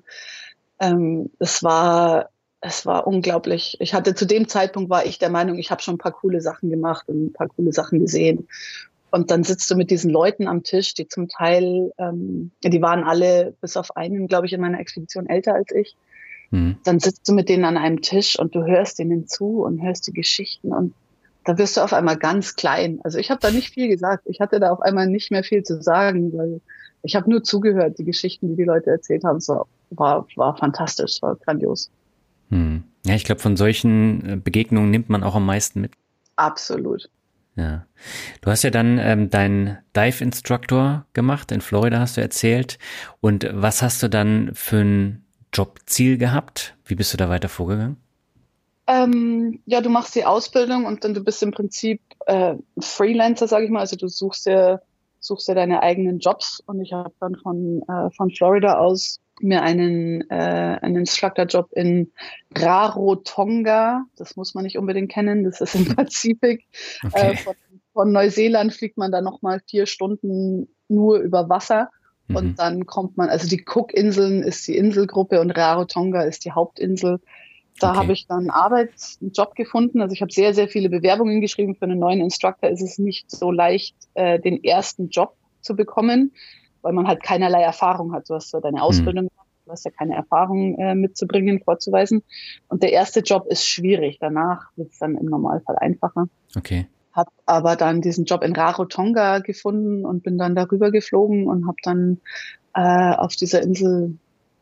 Es war unglaublich. Zu dem Zeitpunkt war ich der Meinung, ich habe schon ein paar coole Sachen gemacht und ein paar coole Sachen gesehen. Und dann sitzt du mit diesen Leuten am Tisch, die zum Teil, die waren alle bis auf einen, glaube ich, in meiner Expedition älter als ich. Dann sitzt du mit denen an einem Tisch und du hörst ihnen zu und hörst die Geschichten und da wirst du auf einmal ganz klein. Also ich habe da nicht viel gesagt. Ich hatte da auf einmal nicht mehr viel zu sagen, weil ich habe nur zugehört, die Geschichten, die die Leute erzählt haben. So, war fantastisch, war grandios. Ja, ich glaube, von solchen Begegnungen nimmt man auch am meisten mit. Absolut. Ja. Du hast ja dann deinen Dive-Instructor gemacht, in Florida hast du erzählt. Und was hast du dann für ein Jobziel gehabt? Wie bist du da weiter vorgegangen? Ja, du machst die Ausbildung und dann du bist im Prinzip Freelancer, sage ich mal. Also du suchst dir deine eigenen Jobs und ich habe dann von Florida aus mir einen Instructor-Job in Rarotonga, das muss man nicht unbedingt kennen, das ist im Pazifik. Okay. Von Neuseeland fliegt man dann nochmal 4 Stunden nur über Wasser und dann kommt man, also die Cook-Inseln ist die Inselgruppe und Rarotonga ist die Hauptinsel. Da Okay. habe ich dann einen Job gefunden. Also ich habe sehr, sehr viele Bewerbungen geschrieben. Für einen neuen Instructor ist es nicht so leicht, den ersten Job zu bekommen, weil man halt keinerlei Erfahrung hat. Du hast ja deine Ausbildung, du hast ja keine Erfahrung mitzubringen, vorzuweisen. Und der erste Job ist schwierig. Danach wird es dann im Normalfall einfacher. Okay. Habe aber dann diesen Job in Rarotonga gefunden und bin dann darüber geflogen und habe dann auf dieser Insel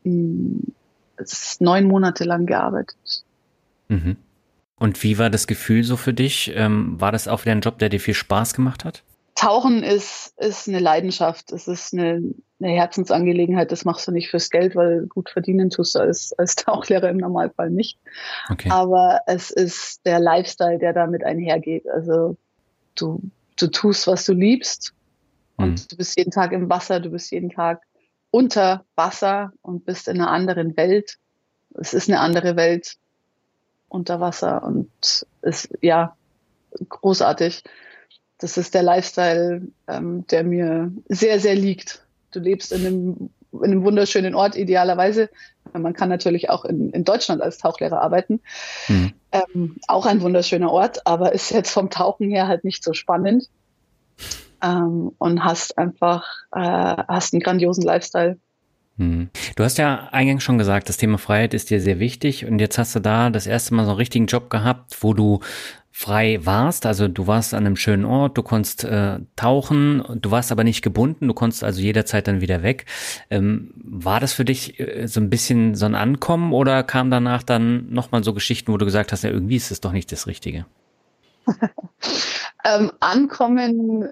9 Monate lang gearbeitet. Mhm. Und wie war das Gefühl so für dich? War das auch wieder ein Job, der dir viel Spaß gemacht hat? Tauchen ist eine Leidenschaft. Es ist eine Herzensangelegenheit. Das machst du nicht fürs Geld, weil gut verdienen tust du als Tauchlehrer im Normalfall nicht. Okay. Aber es ist der Lifestyle, der damit einhergeht. Also du tust, was du liebst und du bist jeden Tag im Wasser, du bist jeden Tag unter Wasser und bist in einer anderen Welt. Es ist eine andere Welt unter Wasser und ist, ja, großartig. Das ist der Lifestyle, der mir sehr, sehr liegt. Du lebst in einem wunderschönen Ort, idealerweise. Man kann natürlich auch in Deutschland als Tauchlehrer arbeiten. Auch ein wunderschöner Ort, aber ist jetzt vom Tauchen her halt nicht so spannend. Und hast einen grandiosen Lifestyle. Du hast ja eingangs schon gesagt, das Thema Freiheit ist dir sehr wichtig und jetzt hast du da das erste Mal so einen richtigen Job gehabt, wo du frei warst, also du warst an einem schönen Ort, du konntest tauchen, du warst aber nicht gebunden, du konntest also jederzeit dann wieder weg. War das für dich so ein bisschen so ein Ankommen oder kam danach dann nochmal so Geschichten, wo du gesagt hast, ja irgendwie ist es doch nicht das Richtige? Ankommen,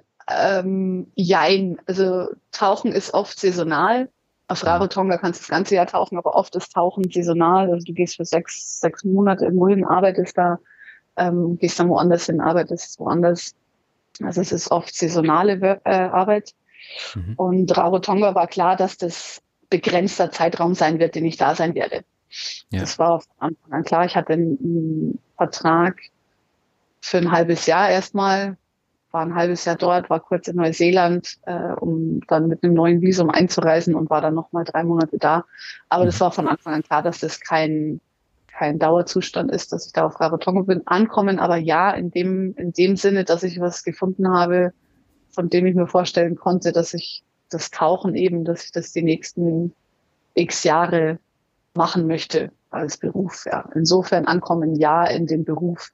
jein. Also Tauchen ist oft saisonal. Auf Rarotonga kannst du das ganze Jahr tauchen, aber oft ist Tauchen saisonal. Also du gehst für 6 Monate irgendwo hin, arbeitest da, gehst dann woanders hin, arbeitest woanders. Also es ist oft saisonale Arbeit. Und Rarotonga war klar, dass das begrenzter Zeitraum sein wird, den ich da sein werde. Ja. Das war von Anfang an klar. Ich hatte einen Vertrag für ein halbes Jahr erstmal, war ein halbes Jahr dort, war kurz in Neuseeland, um dann mit einem neuen Visum einzureisen und war dann nochmal 3 Monate da. Aber das war von Anfang an klar, dass das kein Dauerzustand ist, dass ich da auf Rarotonga bin. Ankommen, aber ja, in dem Sinne, dass ich was gefunden habe, von dem ich mir vorstellen konnte, dass ich das Tauchen eben, dass ich das die nächsten x Jahre machen möchte als Beruf. Ja. Insofern ankommen, ja, in den Beruf.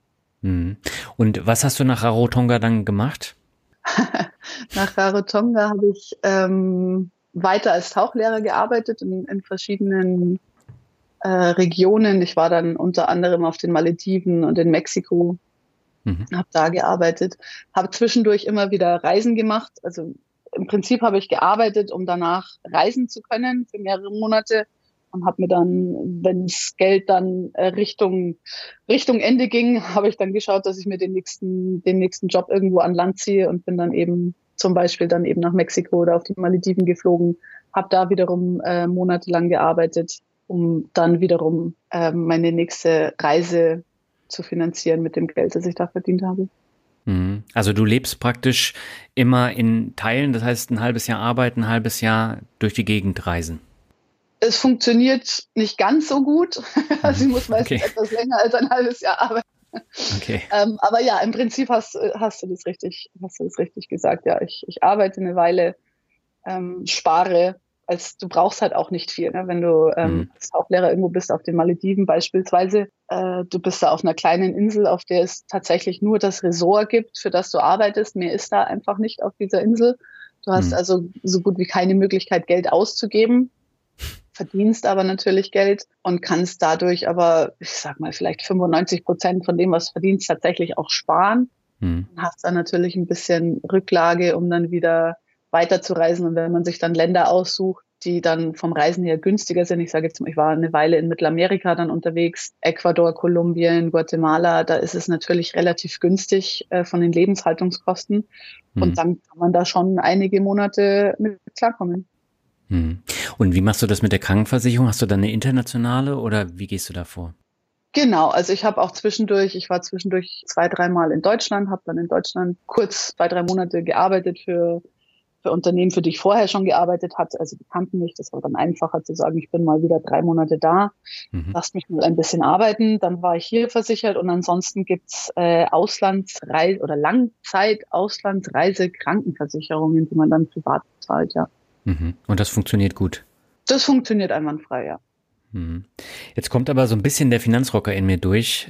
Und was hast du nach Rarotonga dann gemacht? Nach Rarotonga habe ich weiter als Tauchlehrer gearbeitet in verschiedenen Regionen. Ich war dann unter anderem auf den Malediven und in Mexiko, habe da gearbeitet, habe zwischendurch immer wieder Reisen gemacht. Also im Prinzip habe ich gearbeitet, um danach reisen zu können für mehrere Monate. Und habe mir dann, wenn das Geld dann Richtung Ende ging, habe ich dann geschaut, dass ich mir den nächsten Job irgendwo an Land ziehe und bin dann eben zum Beispiel dann eben nach Mexiko oder auf die Malediven geflogen, habe da wiederum monatelang gearbeitet, um dann wiederum meine nächste Reise zu finanzieren mit dem Geld, das ich da verdient habe. Also du lebst praktisch immer in Teilen, das heißt ein halbes Jahr arbeiten, ein halbes Jahr durch die Gegend reisen. Es funktioniert nicht ganz so gut. Also ich muss meistens etwas länger als ein halbes Jahr arbeiten. Okay. Aber ja, im Prinzip hast du das richtig gesagt. Ja, ich arbeite eine Weile, spare. Du brauchst halt auch nicht viel. Ne? Wenn du als Tauchlehrer irgendwo bist, auf den Malediven beispielsweise, du bist da auf einer kleinen Insel, auf der es tatsächlich nur das Ressort gibt, für das du arbeitest. Mehr ist da einfach nicht auf dieser Insel. Du hast also so gut wie keine Möglichkeit, Geld auszugeben, verdienst aber natürlich Geld und kannst dadurch aber, ich sag mal, vielleicht 95% von dem, was du verdienst, tatsächlich auch sparen. Und hast dann natürlich ein bisschen Rücklage, um dann wieder weiterzureisen. Und wenn man sich dann Länder aussucht, die dann vom Reisen her günstiger sind. Ich sage jetzt mal, ich war eine Weile in Mittelamerika dann unterwegs, Ecuador, Kolumbien, Guatemala, da ist es natürlich relativ günstig von den Lebenshaltungskosten. Und dann kann man da schon einige Monate mit klarkommen. Und wie machst du das mit der Krankenversicherung? Hast du da eine internationale oder wie gehst du da vor? Genau, also ich war zwischendurch 2-3 Mal in Deutschland, habe dann in Deutschland kurz 2-3 Monate gearbeitet für Unternehmen, für die ich vorher schon gearbeitet hatte. Also die kannten mich, das war dann einfacher zu sagen, ich bin mal wieder 3 Monate da, lasst mich mal ein bisschen arbeiten. Dann war ich hier versichert und ansonsten gibt's Auslandsreise oder Langzeit-Auslandsreise-Krankenversicherungen, die man dann privat bezahlt, ja. Und das funktioniert gut? Das funktioniert einwandfrei, ja. Jetzt kommt aber so ein bisschen der Finanzrocker in mir durch.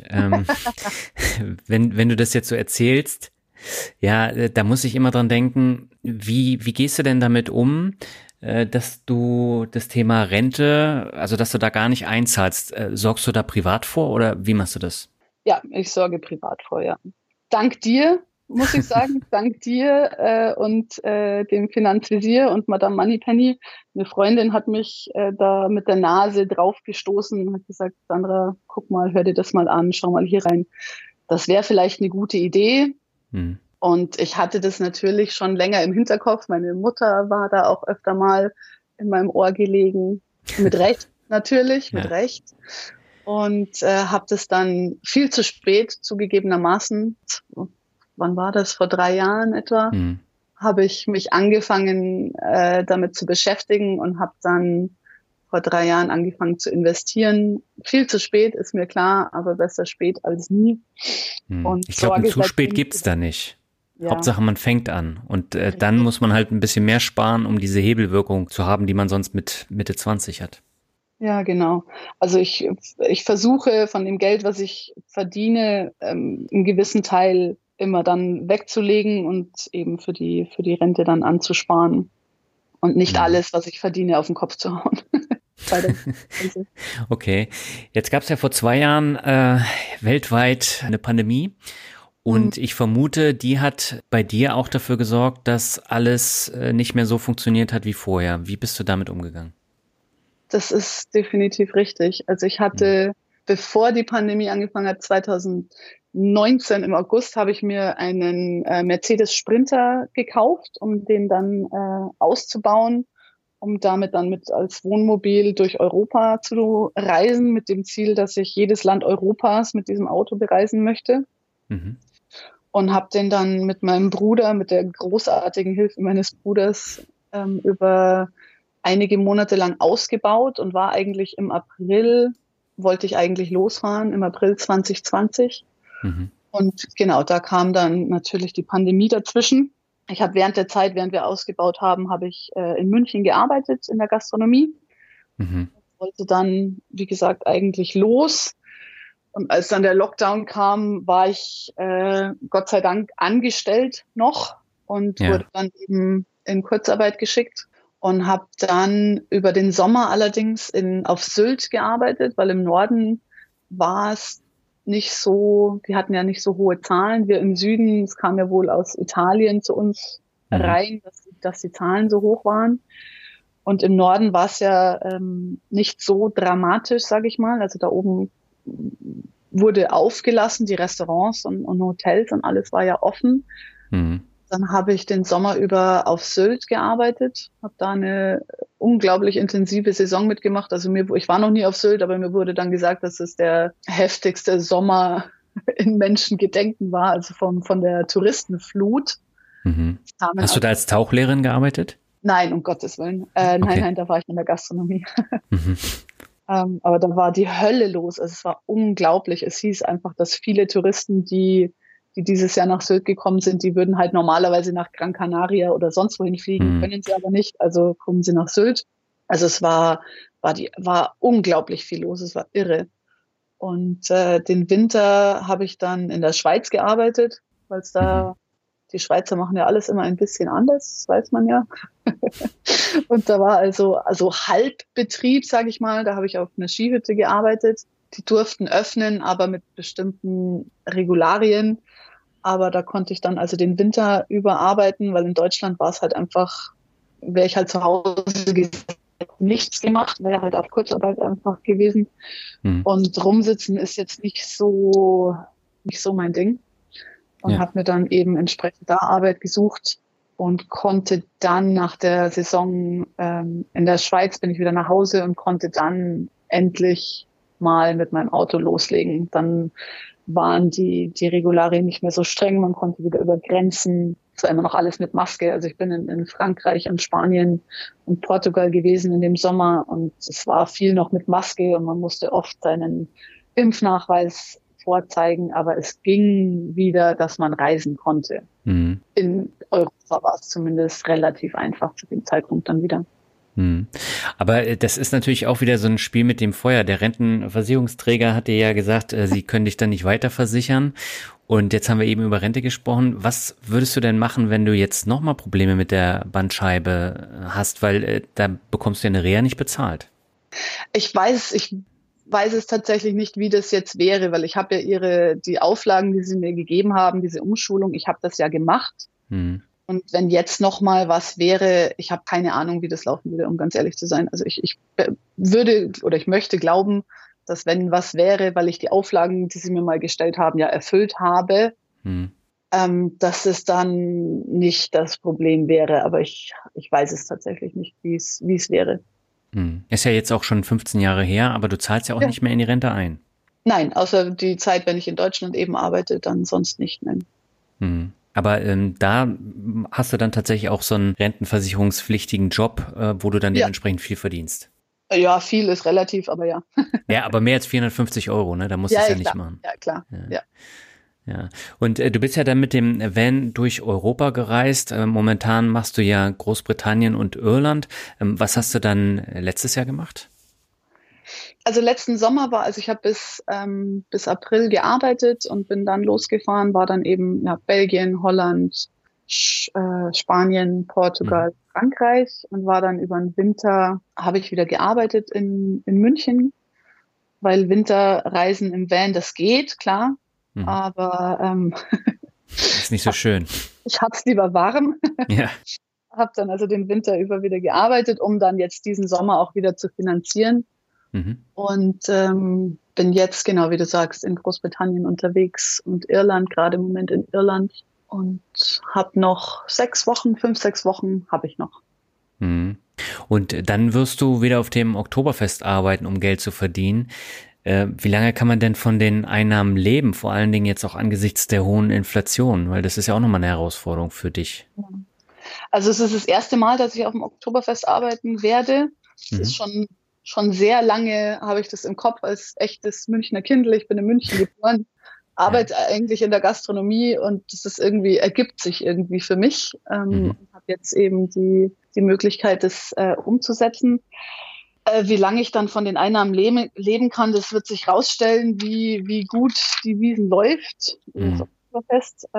Wenn du das jetzt so erzählst, ja, da muss ich immer dran denken, wie gehst du denn damit um, dass du das Thema Rente, also dass du da gar nicht einzahlst, sorgst du da privat vor oder wie machst du das? Ja, ich sorge privat vor, ja. Dank dir, muss ich sagen, dank dir und dem Finanzvisier und Madame Moneypenny. Eine Freundin hat mich da mit der Nase draufgestoßen und hat gesagt, Sandra, guck mal, hör dir das mal an, schau mal hier rein. Das wäre vielleicht eine gute Idee. Und ich hatte das natürlich schon länger im Hinterkopf. Meine Mutter war da auch öfter mal in meinem Ohr gelegen. Mit Recht natürlich, mit Recht. Und habe das dann viel zu spät zugegebenermaßen, wann war das, vor 3 Jahren etwa, habe ich mich angefangen damit zu beschäftigen und habe dann vor 3 Jahren angefangen zu investieren. Viel zu spät, ist mir klar, aber besser spät als nie. Und ich glaube, zu spät gibt's da nicht. Ja. Hauptsache, man fängt an. Und dann muss man halt ein bisschen mehr sparen, um diese Hebelwirkung zu haben, die man sonst mit Mitte 20 hat. Ja, genau. Also ich versuche von dem Geld, was ich verdiene, einen gewissen Teil immer dann wegzulegen und eben für die Rente dann anzusparen. Und nicht alles, was ich verdiene, auf den Kopf zu hauen. Okay. Jetzt gab es ja vor 2 Jahren weltweit eine Pandemie. Und ich vermute, die hat bei dir auch dafür gesorgt, dass alles nicht mehr so funktioniert hat wie vorher. Wie bist du damit umgegangen? Das ist definitiv richtig. Also ich hatte, bevor die Pandemie angefangen hat, 2019 im August, habe ich mir einen Mercedes Sprinter gekauft, um den dann auszubauen, um damit dann mit als Wohnmobil durch Europa zu reisen, mit dem Ziel, dass ich jedes Land Europas mit diesem Auto bereisen möchte. Und habe den dann mit meinem Bruder, mit der großartigen Hilfe meines Bruders, über einige Monate lang ausgebaut und war eigentlich wollte ich eigentlich losfahren, im April 2020. Und genau, da kam dann natürlich die Pandemie dazwischen. Ich habe während der Zeit, während wir ausgebaut haben, habe ich in München gearbeitet, in der Gastronomie. Wollte dann, wie gesagt, eigentlich los. Und als dann der Lockdown kam, war ich Gott sei Dank angestellt noch und wurde dann eben in Kurzarbeit geschickt und habe dann über den Sommer allerdings auf Sylt gearbeitet, weil im Norden war es nicht so, die hatten ja nicht so hohe Zahlen. Wir im Süden, es kam ja wohl aus Italien zu uns rein, dass die Zahlen so hoch waren. Und im Norden war es ja nicht so dramatisch, sage ich mal. Also da oben wurde aufgelassen, die Restaurants und Hotels und alles war ja offen. Dann habe ich den Sommer über auf Sylt gearbeitet, habe da eine unglaublich intensive Saison mitgemacht. Also ich war noch nie auf Sylt, aber mir wurde dann gesagt, dass es der heftigste Sommer in Menschengedenken war, also von der Touristenflut. Hast du da als Tauchlehrerin gearbeitet? Nein, um Gottes Willen. Nein, da war ich in der Gastronomie. Aber da war die Hölle los. Also es war unglaublich. Es hieß einfach, dass viele Touristen, die dieses Jahr nach Sylt gekommen sind, die würden halt normalerweise nach Gran Canaria oder sonst wohin fliegen, können sie aber nicht, also kommen sie nach Sylt. Also es war unglaublich viel los, es war irre. Und den Winter habe ich dann in der Schweiz gearbeitet, weil es da, die Schweizer machen ja alles immer ein bisschen anders, das weiß man ja. Und da war also Halbbetrieb, sage ich mal, da habe ich auf einer Skihütte gearbeitet. Die durften öffnen, aber mit bestimmten Regularien. Aber da konnte ich dann also den Winter überarbeiten, weil in Deutschland war es halt einfach, wäre ich halt zu Hause nichts gemacht, wäre halt auf Kurzarbeit einfach gewesen. Und rumsitzen ist jetzt nicht so mein Ding. Und habe mir dann eben entsprechend da Arbeit gesucht und konnte dann nach der Saison in der Schweiz bin ich wieder nach Hause und konnte dann endlich mal mit meinem Auto loslegen. Dann waren die Regularien nicht mehr so streng, man konnte wieder über Grenzen, es war immer noch alles mit Maske. Also ich bin in Frankreich und Spanien und Portugal gewesen in dem Sommer und es war viel noch mit Maske und man musste oft seinen Impfnachweis vorzeigen, aber es ging wieder, dass man reisen konnte. In Europa war es zumindest relativ einfach zu dem Zeitpunkt dann wieder. Aber das ist natürlich auch wieder so ein Spiel mit dem Feuer. Der Rentenversicherungsträger hat dir ja gesagt, sie können dich dann nicht weiter versichern. Und jetzt haben wir eben über Rente gesprochen. Was würdest du denn machen, wenn du jetzt nochmal Probleme mit der Bandscheibe hast? Weil da bekommst du ja eine Reha nicht bezahlt. Ich weiß es tatsächlich nicht, wie das jetzt wäre, weil ich habe ja die Auflagen, die sie mir gegeben haben, diese Umschulung, ich habe das ja gemacht. Und wenn jetzt noch mal was wäre, ich habe keine Ahnung, wie das laufen würde, um ganz ehrlich zu sein. Also ich würde oder ich möchte glauben, dass wenn was wäre, weil ich die Auflagen, die sie mir mal gestellt haben, ja erfüllt habe, dass es dann nicht das Problem wäre. Aber ich weiß es tatsächlich nicht, wie es wäre. Ist ja jetzt auch schon 15 Jahre her, aber du zahlst ja auch nicht mehr in die Rente ein. Nein, außer die Zeit, wenn ich in Deutschland eben arbeite, dann sonst nicht, nein. Aber da hast du dann tatsächlich auch so einen rentenversicherungspflichtigen Job, wo du dann dementsprechend viel verdienst. Ja, viel ist relativ, aber ja. Ja, aber mehr als 450 €, ne? Da musst du es ja nicht machen. Ja, klar. Ja. Und du bist ja dann mit dem Van durch Europa gereist. Momentan machst du ja Großbritannien und Irland. Was hast du dann letztes Jahr gemacht? Also letzten Sommer ich habe bis April gearbeitet und bin dann losgefahren, war dann eben Belgien, Holland, Spanien, Portugal, Frankreich und war dann über den Winter, habe ich wieder gearbeitet in München, weil Winterreisen im Van, das geht, klar, aber ist nicht so schön. Ich hab's lieber warm. Ja. Habe dann also den Winter über wieder gearbeitet, um dann jetzt diesen Sommer auch wieder zu finanzieren. Und bin jetzt, genau wie du sagst, in Großbritannien unterwegs und Irland, gerade im Moment in Irland und habe noch 6 Wochen habe ich noch. Und dann wirst du wieder auf dem Oktoberfest arbeiten, um Geld zu verdienen. Wie lange kann man denn von den Einnahmen leben, vor allen Dingen jetzt auch angesichts der hohen Inflation, weil das ist ja auch nochmal eine Herausforderung für dich. Also es ist das erste Mal, dass ich auf dem Oktoberfest arbeiten werde. Das ist schon sehr lange, habe ich das im Kopf als echtes Münchner Kindl. Ich bin in München geboren, arbeite eigentlich in der Gastronomie und das ist ergibt sich irgendwie für mich. Und habe jetzt eben die Möglichkeit, das umzusetzen. Wie lange ich dann von den Einnahmen leben kann, das wird sich rausstellen, wie gut die Wiesn läuft. Das Oktoberfest.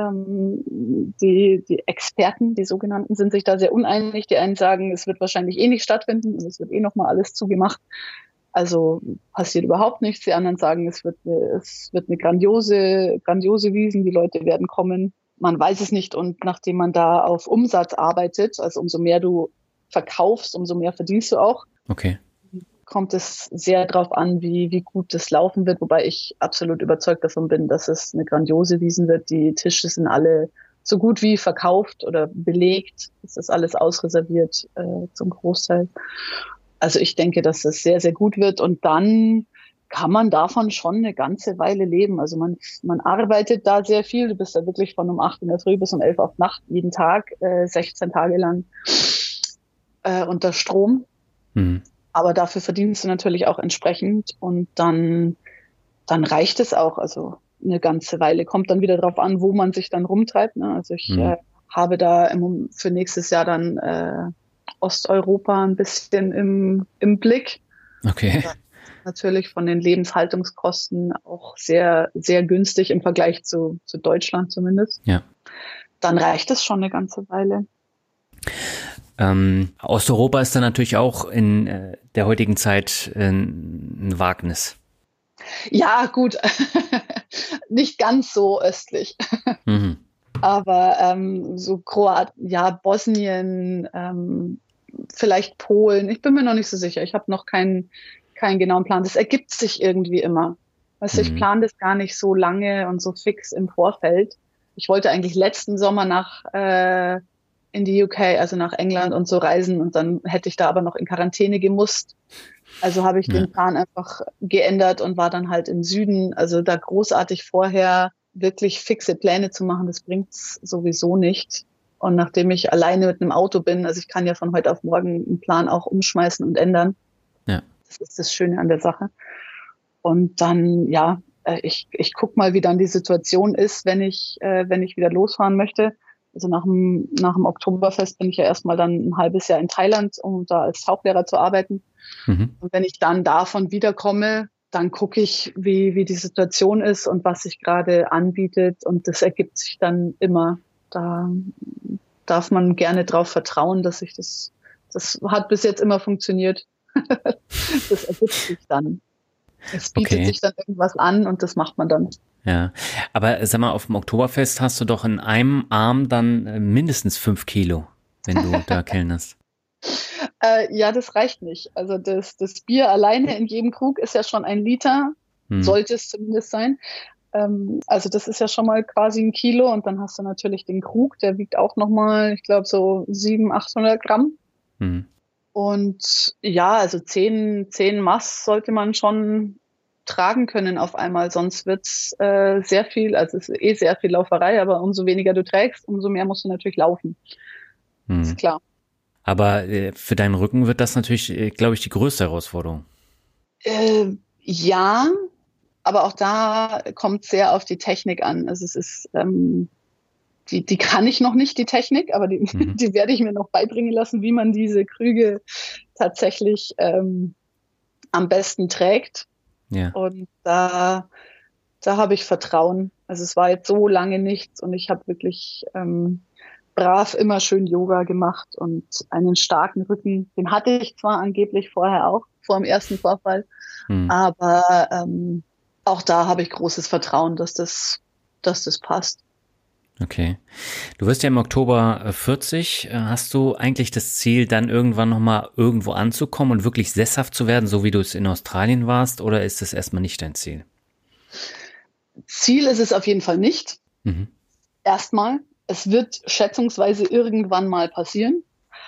Die Experten, die sogenannten, sind sich da sehr uneinig. Die einen sagen, es wird wahrscheinlich eh nicht stattfinden und es wird eh nochmal alles zugemacht. Also passiert überhaupt nichts. Die anderen sagen, es wird eine grandiose Wiesn, die Leute werden kommen. Man weiß es nicht und nachdem man da auf Umsatz arbeitet, also umso mehr du verkaufst, umso mehr verdienst du auch. Okay. Kommt es sehr drauf an, wie gut das laufen wird, wobei ich absolut überzeugt davon bin, dass es eine grandiose Wiesn wird. Die Tische sind alle so gut wie verkauft oder belegt. Es ist alles ausreserviert zum Großteil. Also ich denke, dass es sehr, sehr gut wird und dann kann man davon schon eine ganze Weile leben. Also man arbeitet da sehr viel. Du bist da wirklich von um 8 in der Früh bis um 11 auf Nacht jeden Tag, 16 Tage lang unter Strom. Aber dafür verdienst du natürlich auch entsprechend und dann reicht es auch, also eine ganze Weile. Kommt dann wieder drauf an, wo man sich dann rumtreibt. Ne? Also ich habe da für nächstes Jahr dann Osteuropa ein bisschen im Blick. Okay. natürlich von den Lebenshaltungskosten auch sehr, sehr günstig im Vergleich zu Deutschland zumindest. Ja. Dann reicht es schon eine ganze Weile. Osteuropa ist dann natürlich auch in der heutigen Zeit ein Wagnis. Ja, gut. Nicht ganz so östlich. Mhm. Aber so Kroatien, ja, Bosnien, vielleicht Polen. Ich bin mir noch nicht so sicher. Ich habe noch keinen genauen Plan. Das ergibt sich irgendwie immer. Also ich plane das gar nicht so lange und so fix im Vorfeld. Ich wollte eigentlich letzten Sommer in die UK, also nach England und so reisen, und dann hätte ich da aber noch in Quarantäne gemusst. Also habe ich den Plan einfach geändert und war dann halt im Süden. Also da großartig vorher wirklich fixe Pläne zu machen, das bringt's sowieso nicht. Und nachdem ich alleine mit einem Auto bin, also ich kann ja von heute auf morgen einen Plan auch umschmeißen und ändern. Ja. Das ist das Schöne an der Sache. Und dann, ja, ich guck mal, wie dann die Situation ist, wenn ich wieder losfahren möchte. Also nach dem Oktoberfest bin ich ja erstmal dann ein halbes Jahr in Thailand, um da als Tauchlehrer zu arbeiten. Mhm. Und wenn ich dann davon wiederkomme, dann gucke ich, wie die Situation ist und was sich gerade anbietet. Und das ergibt sich dann immer. Da darf man gerne drauf vertrauen, dass sich das hat bis jetzt immer funktioniert. Das ergibt sich dann. Es bietet sich dann irgendwas an und das macht man dann. Ja, aber sag mal, auf dem Oktoberfest hast du doch in einem Arm dann mindestens 5 Kilo, wenn du da kellnerst. Ja, das reicht nicht. Also das Bier alleine in jedem Krug ist ja schon 1 Liter, sollte es zumindest sein. Also das ist ja schon mal quasi 1 Kilo, und dann hast du natürlich den Krug, der wiegt auch nochmal, ich glaube, so 700-800 Gramm. Mhm. Und ja, also 10 Maß sollte man schon tragen können auf einmal, sonst wird's sehr viel, also es ist sehr viel Lauferei, aber umso weniger du trägst, umso mehr musst du natürlich laufen. Ist klar. Aber für deinen Rücken wird das natürlich, glaube ich, die größte Herausforderung. Ja, aber auch da kommt sehr auf die Technik an. Also es ist, die kann ich noch nicht, die Technik, aber die werde ich mir noch beibringen lassen, wie man diese Krüge tatsächlich am besten trägt. Ja. Und da habe ich Vertrauen. Also es war jetzt so lange nichts und ich habe wirklich brav immer schön Yoga gemacht und einen starken Rücken. Den hatte ich zwar angeblich vorher auch, vor dem ersten Vorfall, aber auch da habe ich großes Vertrauen, dass das passt. Okay. Du wirst ja im Oktober 40. Hast du eigentlich das Ziel, dann irgendwann nochmal irgendwo anzukommen und wirklich sesshaft zu werden, so wie du es in Australien warst, oder ist das erstmal nicht dein Ziel? Ziel ist es auf jeden Fall nicht. Erstmal. Es wird schätzungsweise irgendwann mal passieren.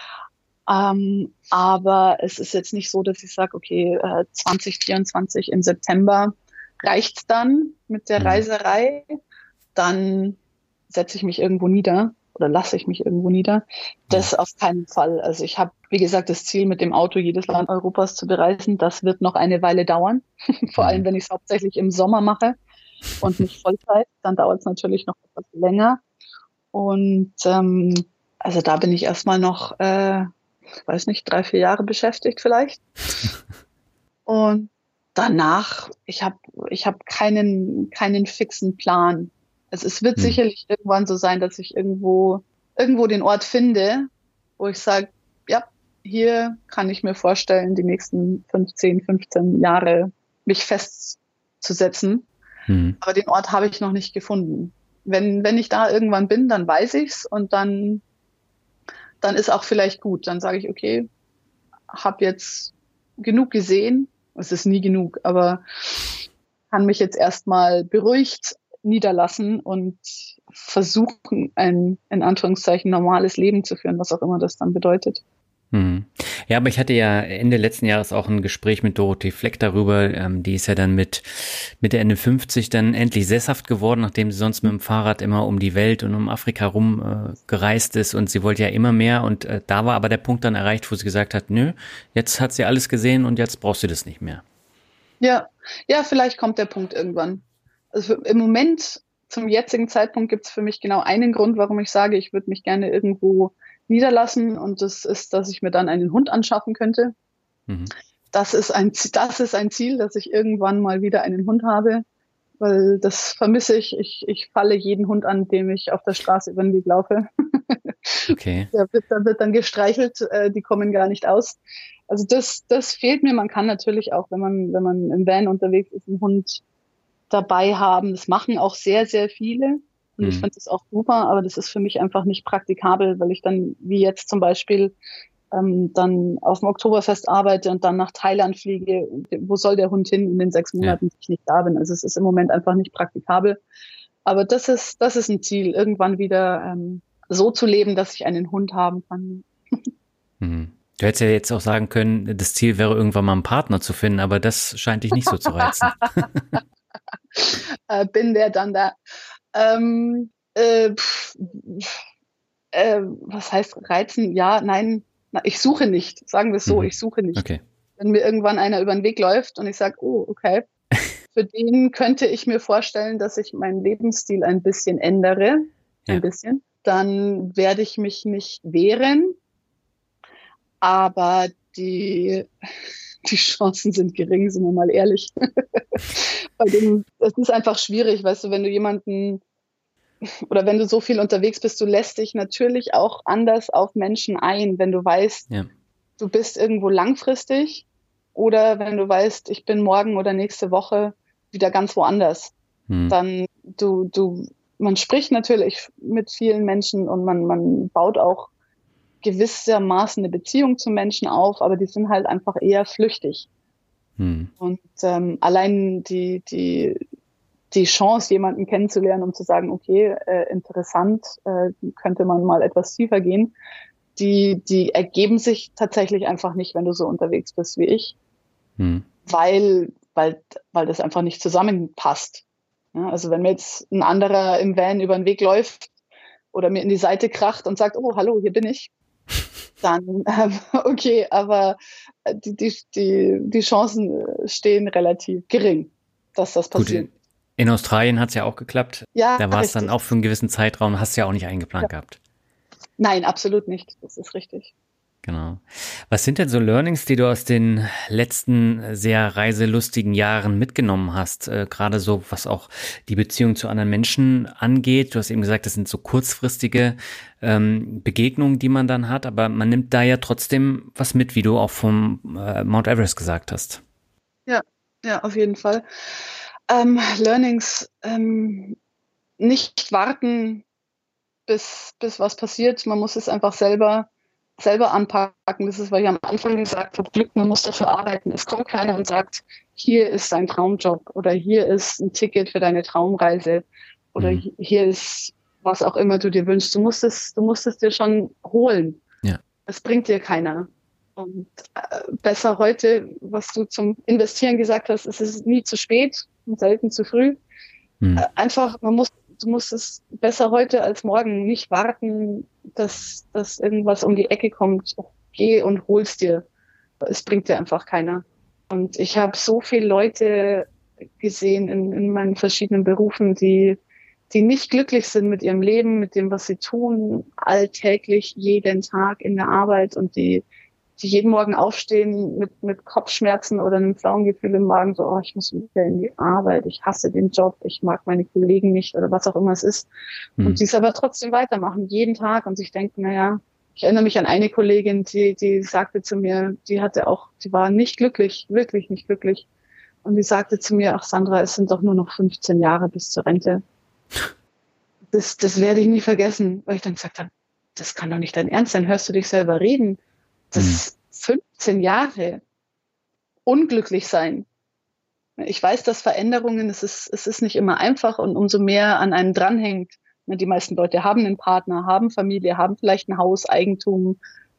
Aber es ist jetzt nicht so, dass ich sage, okay, 2024 im September reicht's dann mit der Reiserei. Dann setze ich mich irgendwo nieder oder lasse ich mich irgendwo nieder. Das auf keinen Fall. Also ich habe, wie gesagt, das Ziel, mit dem Auto jedes Land Europas zu bereisen. Das wird noch eine Weile dauern. Vor allem, wenn ich es hauptsächlich im Sommer mache und nicht Vollzeit, dann dauert es natürlich noch etwas länger. Und also da bin ich erstmal noch, weiß nicht, 3-4 Jahre beschäftigt vielleicht. Und danach, ich hab keinen fixen Plan. Also es wird sicherlich irgendwann so sein, dass ich irgendwo den Ort finde, wo ich sage, ja, hier kann ich mir vorstellen, die nächsten 15 Jahre mich festzusetzen. Aber den Ort habe ich noch nicht gefunden. Wenn ich da irgendwann bin, dann weiß ich's und dann ist auch vielleicht gut. Dann sage ich, okay, habe jetzt genug gesehen. Es ist nie genug, aber kann mich jetzt erstmal beruhigt niederlassen und versuchen, ein in Anführungszeichen normales Leben zu führen, was auch immer das dann bedeutet. Ja, aber ich hatte ja Ende letzten Jahres auch ein Gespräch mit Dorothee Fleck darüber. Die ist ja dann mit Mitte, Ende 50 dann endlich sesshaft geworden, nachdem sie sonst mit dem Fahrrad immer um die Welt und um Afrika rum gereist ist, und sie wollte ja immer mehr, und da war aber der Punkt dann erreicht, wo sie gesagt hat, nö, jetzt hat sie alles gesehen und jetzt brauchst du das nicht mehr. Ja, vielleicht kommt der Punkt irgendwann. Also im Moment, zum jetzigen Zeitpunkt, gibt es für mich genau einen Grund, warum ich sage, ich würde mich gerne irgendwo niederlassen, und das ist, dass ich mir dann einen Hund anschaffen könnte. das ist ein Ziel, dass ich irgendwann mal wieder einen Hund habe, weil das vermisse ich. Ich falle jeden Hund an, dem ich auf der Straße über den Weg laufe. Okay. Der wird dann gestreichelt, die kommen gar nicht aus. Also das fehlt mir. Man kann natürlich auch, wenn man im Van unterwegs ist, einen Hund dabei haben. Das machen auch sehr, sehr viele. Und ich finde das auch super, aber das ist für mich einfach nicht praktikabel, weil ich dann, wie jetzt zum Beispiel, dann auf dem Oktoberfest arbeite und dann nach Thailand fliege. Wo soll der Hund hin in den 6 Monaten, die ich nicht da bin? Also es ist im Moment einfach nicht praktikabel. Aber das ist ein Ziel, irgendwann wieder so zu leben, dass ich einen Hund haben kann. Mhm. Du hättest ja jetzt auch sagen können, das Ziel wäre irgendwann mal einen Partner zu finden, aber das scheint dich nicht so zu reizen. Bin der dann da. Was heißt reizen? Ja, nein, ich suche nicht. Sagen wir es so, ich suche nicht. Okay. Wenn mir irgendwann einer über den Weg läuft und ich sage, oh, okay, für den könnte ich mir vorstellen, dass ich meinen Lebensstil ein bisschen ändere, dann werde ich mich nicht wehren, aber die Chancen sind gering, sind wir mal ehrlich. Das ist einfach schwierig, weißt du, wenn du jemanden oder wenn du so viel unterwegs bist, du lässt dich natürlich auch anders auf Menschen ein, wenn du weißt, du bist irgendwo langfristig oder wenn du weißt, ich bin morgen oder nächste Woche wieder ganz woanders. Dann man spricht natürlich mit vielen Menschen und man baut auch gewissermaßen eine Beziehung zu Menschen auf, aber die sind halt einfach eher flüchtig. Und allein die Chance, jemanden kennenzulernen, um zu sagen, okay, interessant, könnte man mal etwas tiefer gehen, die ergeben sich tatsächlich einfach nicht, wenn du so unterwegs bist wie ich, weil das einfach nicht zusammenpasst. Ja, also wenn mir jetzt ein anderer im Van über den Weg läuft oder mir in die Seite kracht und sagt, oh, hallo, hier bin ich, dann okay, aber die Chancen stehen relativ gering, dass das passiert. Gut, in Australien hat es ja auch geklappt. Ja, da war es dann auch für einen gewissen Zeitraum, hast du ja auch nicht eingeplant gehabt. Nein, absolut nicht. Das ist richtig. Genau. Was sind denn so Learnings, die du aus den letzten sehr reiselustigen Jahren mitgenommen hast? Gerade so, was auch die Beziehung zu anderen Menschen angeht. Du hast eben gesagt, das sind so kurzfristige Begegnungen, die man dann hat, aber man nimmt da ja trotzdem was mit, wie du auch vom Mount Everest gesagt hast. Ja, auf jeden Fall. Learnings, nicht warten, bis was passiert. Man muss es einfach selber anpacken. Das ist, was ich am Anfang gesagt habe, Glück, man muss dafür arbeiten. Es kommt keiner und sagt, hier ist dein Traumjob oder hier ist ein Ticket für deine Traumreise oder hier ist was auch immer du dir wünschst. Du musst es dir schon holen. Ja. Es bringt dir keiner. Und besser heute, was du zum Investieren gesagt hast, es ist nie zu spät und selten zu früh. Einfach, du musst es besser heute als morgen, nicht warten, dass irgendwas um die Ecke kommt. Geh und hol's dir. Es bringt dir einfach keiner. Und ich habe so viele Leute gesehen in meinen verschiedenen Berufen, die nicht glücklich sind mit ihrem Leben, mit dem, was sie tun, alltäglich, jeden Tag in der Arbeit und die jeden Morgen aufstehen mit Kopfschmerzen oder einem flauen Gefühl im Magen, so, ich muss wieder in die Arbeit, ich hasse den Job, ich mag meine Kollegen nicht oder was auch immer es ist. Und die es aber trotzdem weitermachen, jeden Tag und sich denken, ich erinnere mich an eine Kollegin, die sagte zu mir, die war nicht glücklich, wirklich nicht glücklich. Und die sagte zu mir, ach Sandra, es sind doch nur noch 15 Jahre bis zur Rente. Das werde ich nie vergessen, weil ich dann gesagt habe, das kann doch nicht dein Ernst sein, hörst du dich selber reden? Das 15 Jahre unglücklich sein. Ich weiß, dass Veränderungen, es ist nicht immer einfach und umso mehr an einem dranhängt. Die meisten Leute haben einen Partner, haben Familie, haben vielleicht ein Haus, Eigentum,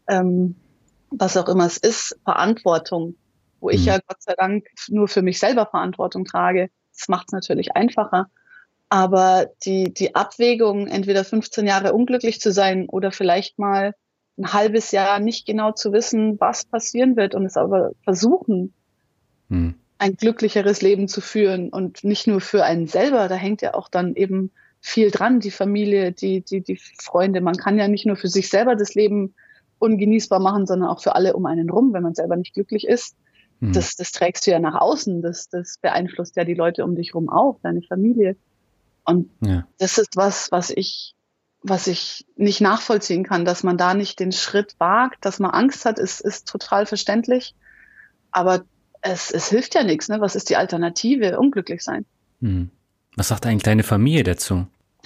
was auch immer es ist, Verantwortung, wo ich ja Gott sei Dank nur für mich selber Verantwortung trage. Das macht es natürlich einfacher. Aber die Abwägung, entweder 15 Jahre unglücklich zu sein oder vielleicht mal ein halbes Jahr nicht genau zu wissen, was passieren wird und es aber versuchen, ein glücklicheres Leben zu führen und nicht nur für einen selber, da hängt ja auch dann eben viel dran, die Familie, die Freunde. Man kann ja nicht nur für sich selber das Leben ungenießbar machen, sondern auch für alle um einen rum, wenn man selber nicht glücklich ist. das trägst du ja nach außen, das beeinflusst ja die Leute um dich rum auch, deine Familie. Und das ist was ich nicht nachvollziehen kann, dass man da nicht den Schritt wagt, dass man Angst hat, ist total verständlich. Aber es hilft ja nichts, ne? Was ist die Alternative? Unglücklich sein. Was sagt eigentlich deine Familie dazu?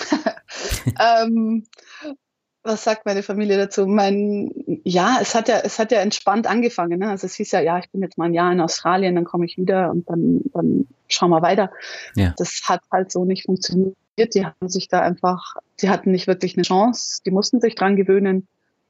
Was sagt meine Familie dazu? Es hat ja entspannt angefangen, ne? Also es hieß ja, ich bin jetzt mal ein Jahr in Australien, dann komme ich wieder und dann schauen wir weiter. Ja. Das hat halt so nicht funktioniert. Die haben sich da die hatten nicht wirklich eine Chance. Die mussten sich dran gewöhnen.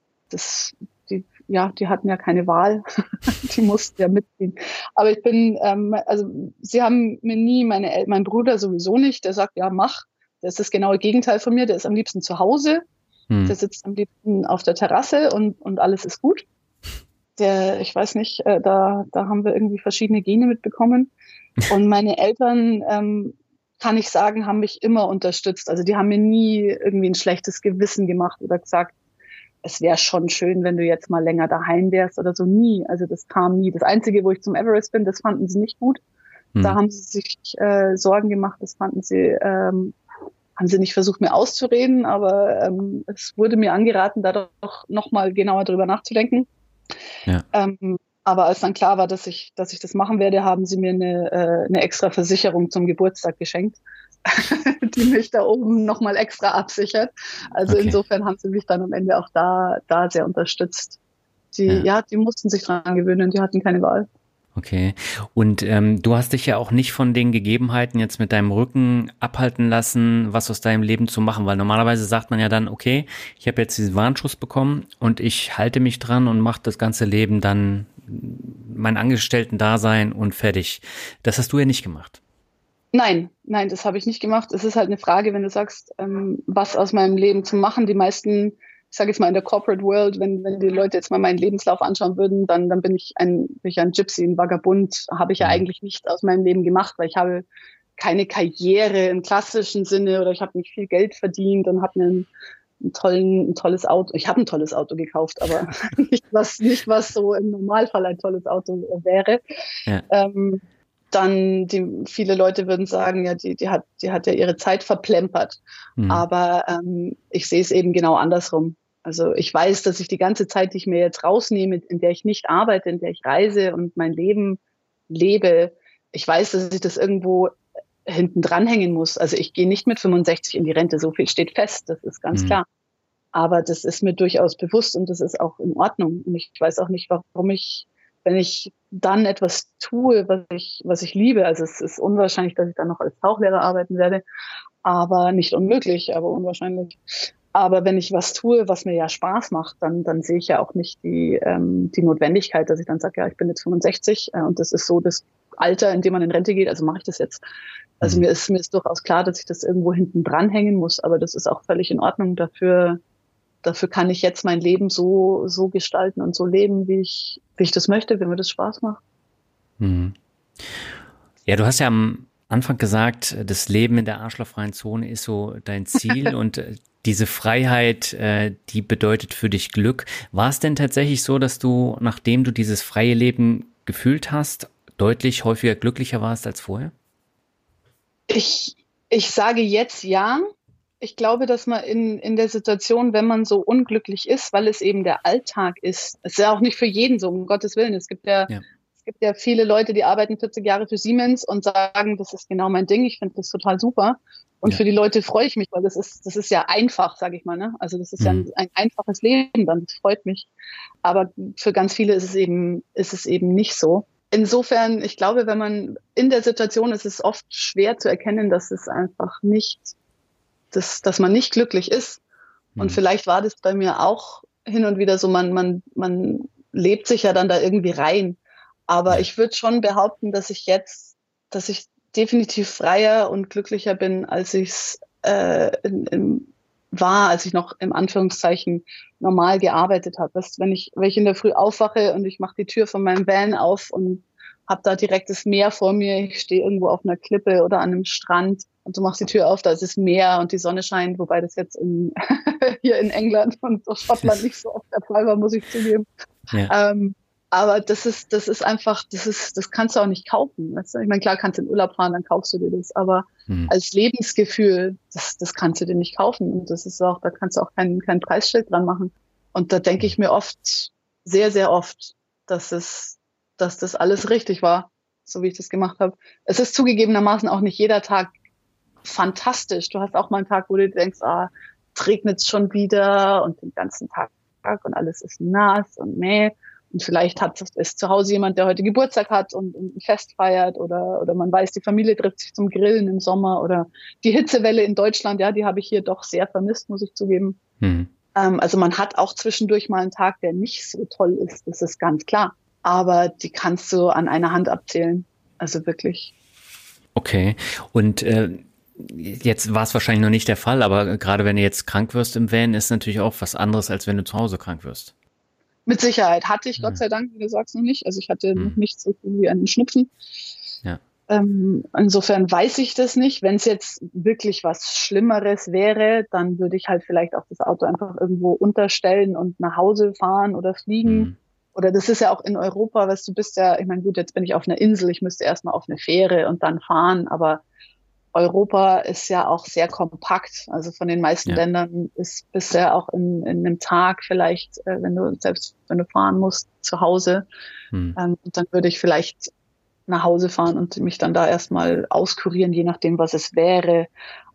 Die hatten ja keine Wahl. Die mussten ja mitziehen. Aber ich bin, sie haben mir nie, mein Bruder sowieso nicht, der sagt, ja, mach. Der ist das genaue Gegenteil von mir. Der ist am liebsten zu Hause. Der sitzt am liebsten auf der Terrasse und alles ist gut. Ich weiß nicht, da haben wir irgendwie verschiedene Gene mitbekommen. Und meine Eltern, kann ich sagen, haben mich immer unterstützt. Also die haben mir nie irgendwie ein schlechtes Gewissen gemacht oder gesagt, es wäre schon schön, wenn du jetzt mal länger daheim wärst oder so. Nie. Also das kam nie. Das Einzige, wo ich zum Everest bin, das fanden sie nicht gut. Da haben sie sich Sorgen gemacht. Das fanden sie, haben sie nicht versucht, mir auszureden, aber es wurde mir angeraten, da doch nochmal genauer drüber nachzudenken. Ja. Aber als dann klar war, dass ich das machen werde, haben sie mir eine extra Versicherung zum Geburtstag geschenkt, die mich da oben nochmal extra absichert. Also insofern haben sie mich dann am Ende auch da sehr unterstützt. Die mussten sich dran gewöhnen, die hatten keine Wahl. Okay. Und du hast dich ja auch nicht von den Gegebenheiten jetzt mit deinem Rücken abhalten lassen, was aus deinem Leben zu machen, weil normalerweise sagt man ja dann, okay, ich habe jetzt diesen Warnschuss bekommen und ich halte mich dran und mache das ganze Leben dann mein Angestellten-Dasein und fertig. Das hast du ja nicht gemacht. Nein, das habe ich nicht gemacht. Es ist halt eine Frage, wenn du sagst, was aus meinem Leben zu machen. Die meisten, ich sage jetzt mal in der Corporate World, wenn die Leute jetzt mal meinen Lebenslauf anschauen würden, dann bin ich ein Gypsy, ein Vagabund, habe ich ja eigentlich nicht aus meinem Leben gemacht, weil ich habe keine Karriere im klassischen Sinne oder ich habe nicht viel Geld verdient und habe ein tolles Auto. Ich habe ein tolles Auto gekauft, aber nicht was so im Normalfall ein tolles Auto wäre. Ja. Dann viele Leute würden sagen, ja, die hat ja ihre Zeit verplempert. Aber ich sehe es eben genau andersrum. Also ich weiß, dass ich die ganze Zeit, die ich mir jetzt rausnehme, in der ich nicht arbeite, in der ich reise und mein Leben lebe, ich weiß, dass ich das irgendwo hinten dranhängen muss. Also ich gehe nicht mit 65 in die Rente, so viel steht fest, das ist ganz klar. Aber das ist mir durchaus bewusst und das ist auch in Ordnung. Und ich weiß auch nicht, warum wenn ich dann etwas tue, was ich liebe, also es ist unwahrscheinlich, dass ich dann noch als Tauchlehrer arbeiten werde, aber nicht unmöglich, aber unwahrscheinlich. Aber wenn ich was tue, was mir ja Spaß macht, dann sehe ich ja auch nicht die Notwendigkeit, dass ich dann sage, ja, ich bin jetzt 65 und das ist so das Alter, in dem man in Rente geht, also mache ich das jetzt. Also mir ist durchaus klar, dass ich das irgendwo hinten dranhängen muss, aber das ist auch völlig in Ordnung. Dafür kann ich jetzt mein Leben so gestalten und so leben, wie ich das möchte, wenn mir das Spaß macht. Ja, du hast ja am Anfang gesagt, das Leben in der arschlochfreien Zone ist so dein Ziel und diese Freiheit, die bedeutet für dich Glück. War es denn tatsächlich so, dass du, nachdem du dieses freie Leben gefühlt hast, deutlich häufiger glücklicher warst als vorher? Ich sage jetzt ja. Ich glaube, dass man in der Situation, wenn man so unglücklich ist, weil es eben der Alltag ist, es ist ja auch nicht für jeden so, um Gottes Willen. Es gibt ja viele Leute, die arbeiten 40 Jahre für Siemens und sagen, das ist genau mein Ding, ich finde das total super. Und für die Leute freue ich mich, weil das ist ja einfach, sage ich mal, ne? Also das ist ja ein einfaches Leben, dann das freut mich. Aber für ganz viele ist es eben nicht so. Insofern, ich glaube, wenn man in der Situation ist, ist es oft schwer zu erkennen, dass es einfach nicht, dass man nicht glücklich ist. Und vielleicht war das bei mir auch hin und wieder so, man lebt sich ja dann da irgendwie rein. Aber ich würde schon behaupten, dass ich definitiv freier und glücklicher bin, als ich es als ich noch im Anführungszeichen normal gearbeitet habe. Wenn ich in der Früh aufwache und ich mache die Tür von meinem Van auf und habe da direkt das Meer vor mir, ich stehe irgendwo auf einer Klippe oder an einem Strand und du machst die Tür auf, da ist das Meer und die Sonne scheint, wobei das jetzt hier in England und Schottland nicht so oft der Fall war, muss ich zugeben. Ja. Aber das ist einfach, das kannst du auch nicht kaufen. Weißt du? Ich meine, klar kannst du in Urlaub fahren, dann kaufst du dir das, aber als Lebensgefühl, das kannst du dir nicht kaufen. Und das ist auch, da kannst du auch kein Preisschild dran machen. Und da denke ich mir oft, sehr, sehr oft, dass das alles richtig war, so wie ich das gemacht habe. Es ist zugegebenermaßen auch nicht jeder Tag fantastisch. Du hast auch mal einen Tag, wo du denkst, es regnet schon wieder und den ganzen Tag und alles ist nass und mäh. Und vielleicht ist zu Hause jemand, der heute Geburtstag hat und ein Fest feiert oder man weiß, die Familie trifft sich zum Grillen im Sommer oder die Hitzewelle in Deutschland, ja, die habe ich hier doch sehr vermisst, muss ich zugeben. Also man hat auch zwischendurch mal einen Tag, der nicht so toll ist, das ist ganz klar. Aber die kannst du an einer Hand abzählen. Also wirklich. Okay. Und jetzt war es wahrscheinlich noch nicht der Fall, aber gerade wenn du jetzt krank wirst im Van, ist natürlich auch was anderes, als wenn du zu Hause krank wirst. Mit Sicherheit. Hatte ich Gott sei Dank, wie du sagst, noch nicht. Also ich hatte noch nicht so viel wie einen Schnupfen. Ja. Insofern weiß ich das nicht. Wenn es jetzt wirklich was Schlimmeres wäre, dann würde ich halt vielleicht auch das Auto einfach irgendwo unterstellen und nach Hause fahren oder fliegen. Oder das ist ja auch in Europa, weißt du, bist ja, ich meine, gut, jetzt bin ich auf einer Insel, ich müsste erstmal auf eine Fähre und dann fahren, aber Europa ist ja auch sehr kompakt. Also von den meisten Ländern ist bisher auch in einem Tag vielleicht, wenn du fahren musst, zu Hause. Und dann würde ich vielleicht nach Hause fahren und mich dann da erstmal auskurieren, je nachdem, was es wäre.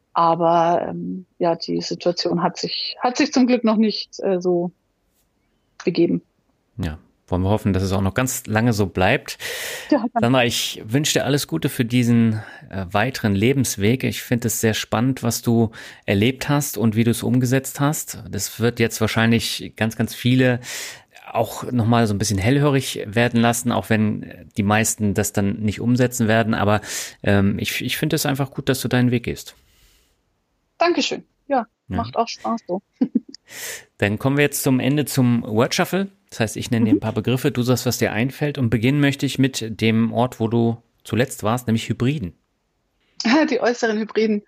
Aber die Situation hat sich zum Glück noch nicht so begeben. Ja. Wollen wir hoffen, dass es auch noch ganz lange so bleibt. Ja, Sandra, ich wünsche dir alles Gute für diesen weiteren Lebensweg. Ich finde es sehr spannend, was du erlebt hast und wie du es umgesetzt hast. Das wird jetzt wahrscheinlich ganz, ganz viele auch nochmal so ein bisschen hellhörig werden lassen, auch wenn die meisten das dann nicht umsetzen werden. Aber ich finde es einfach gut, dass du deinen Weg gehst. Dankeschön. Ja, macht auch Spaß so. Dann kommen wir jetzt zum Ende zum Word Shuffle. Das heißt, ich nenne dir ein paar Begriffe, du sagst, was dir einfällt, und beginnen möchte ich mit dem Ort, wo du zuletzt warst, nämlich Hebriden. Die äußeren Hebriden.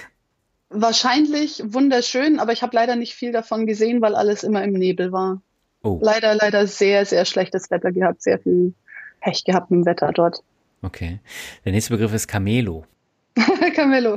Wahrscheinlich wunderschön, aber ich habe leider nicht viel davon gesehen, weil alles immer im Nebel war. Oh. Leider sehr, sehr schlechtes Wetter gehabt, sehr viel Pech gehabt mit dem Wetter dort. Okay. Der nächste Begriff ist Camelo. Camelo.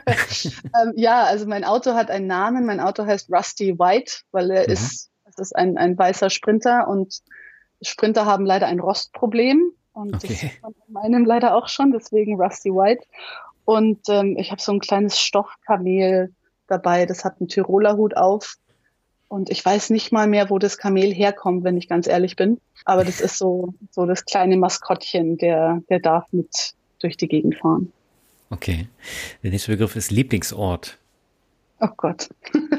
Ja, also mein Auto hat einen Namen. Mein Auto heißt Rusty White, weil es ist ein weißer Sprinter und Sprinter haben leider ein Rostproblem und das ist von meinem leider auch schon, deswegen Rusty White. Und ich habe so ein kleines Stoffkamel dabei, das hat einen Tiroler Hut auf und ich weiß nicht mal mehr, wo das Kamel herkommt, wenn ich ganz ehrlich bin. Aber das ist so das kleine Maskottchen, der darf mit durch die Gegend fahren. Okay. Der nächste Begriff ist Lieblingsort. Oh Gott.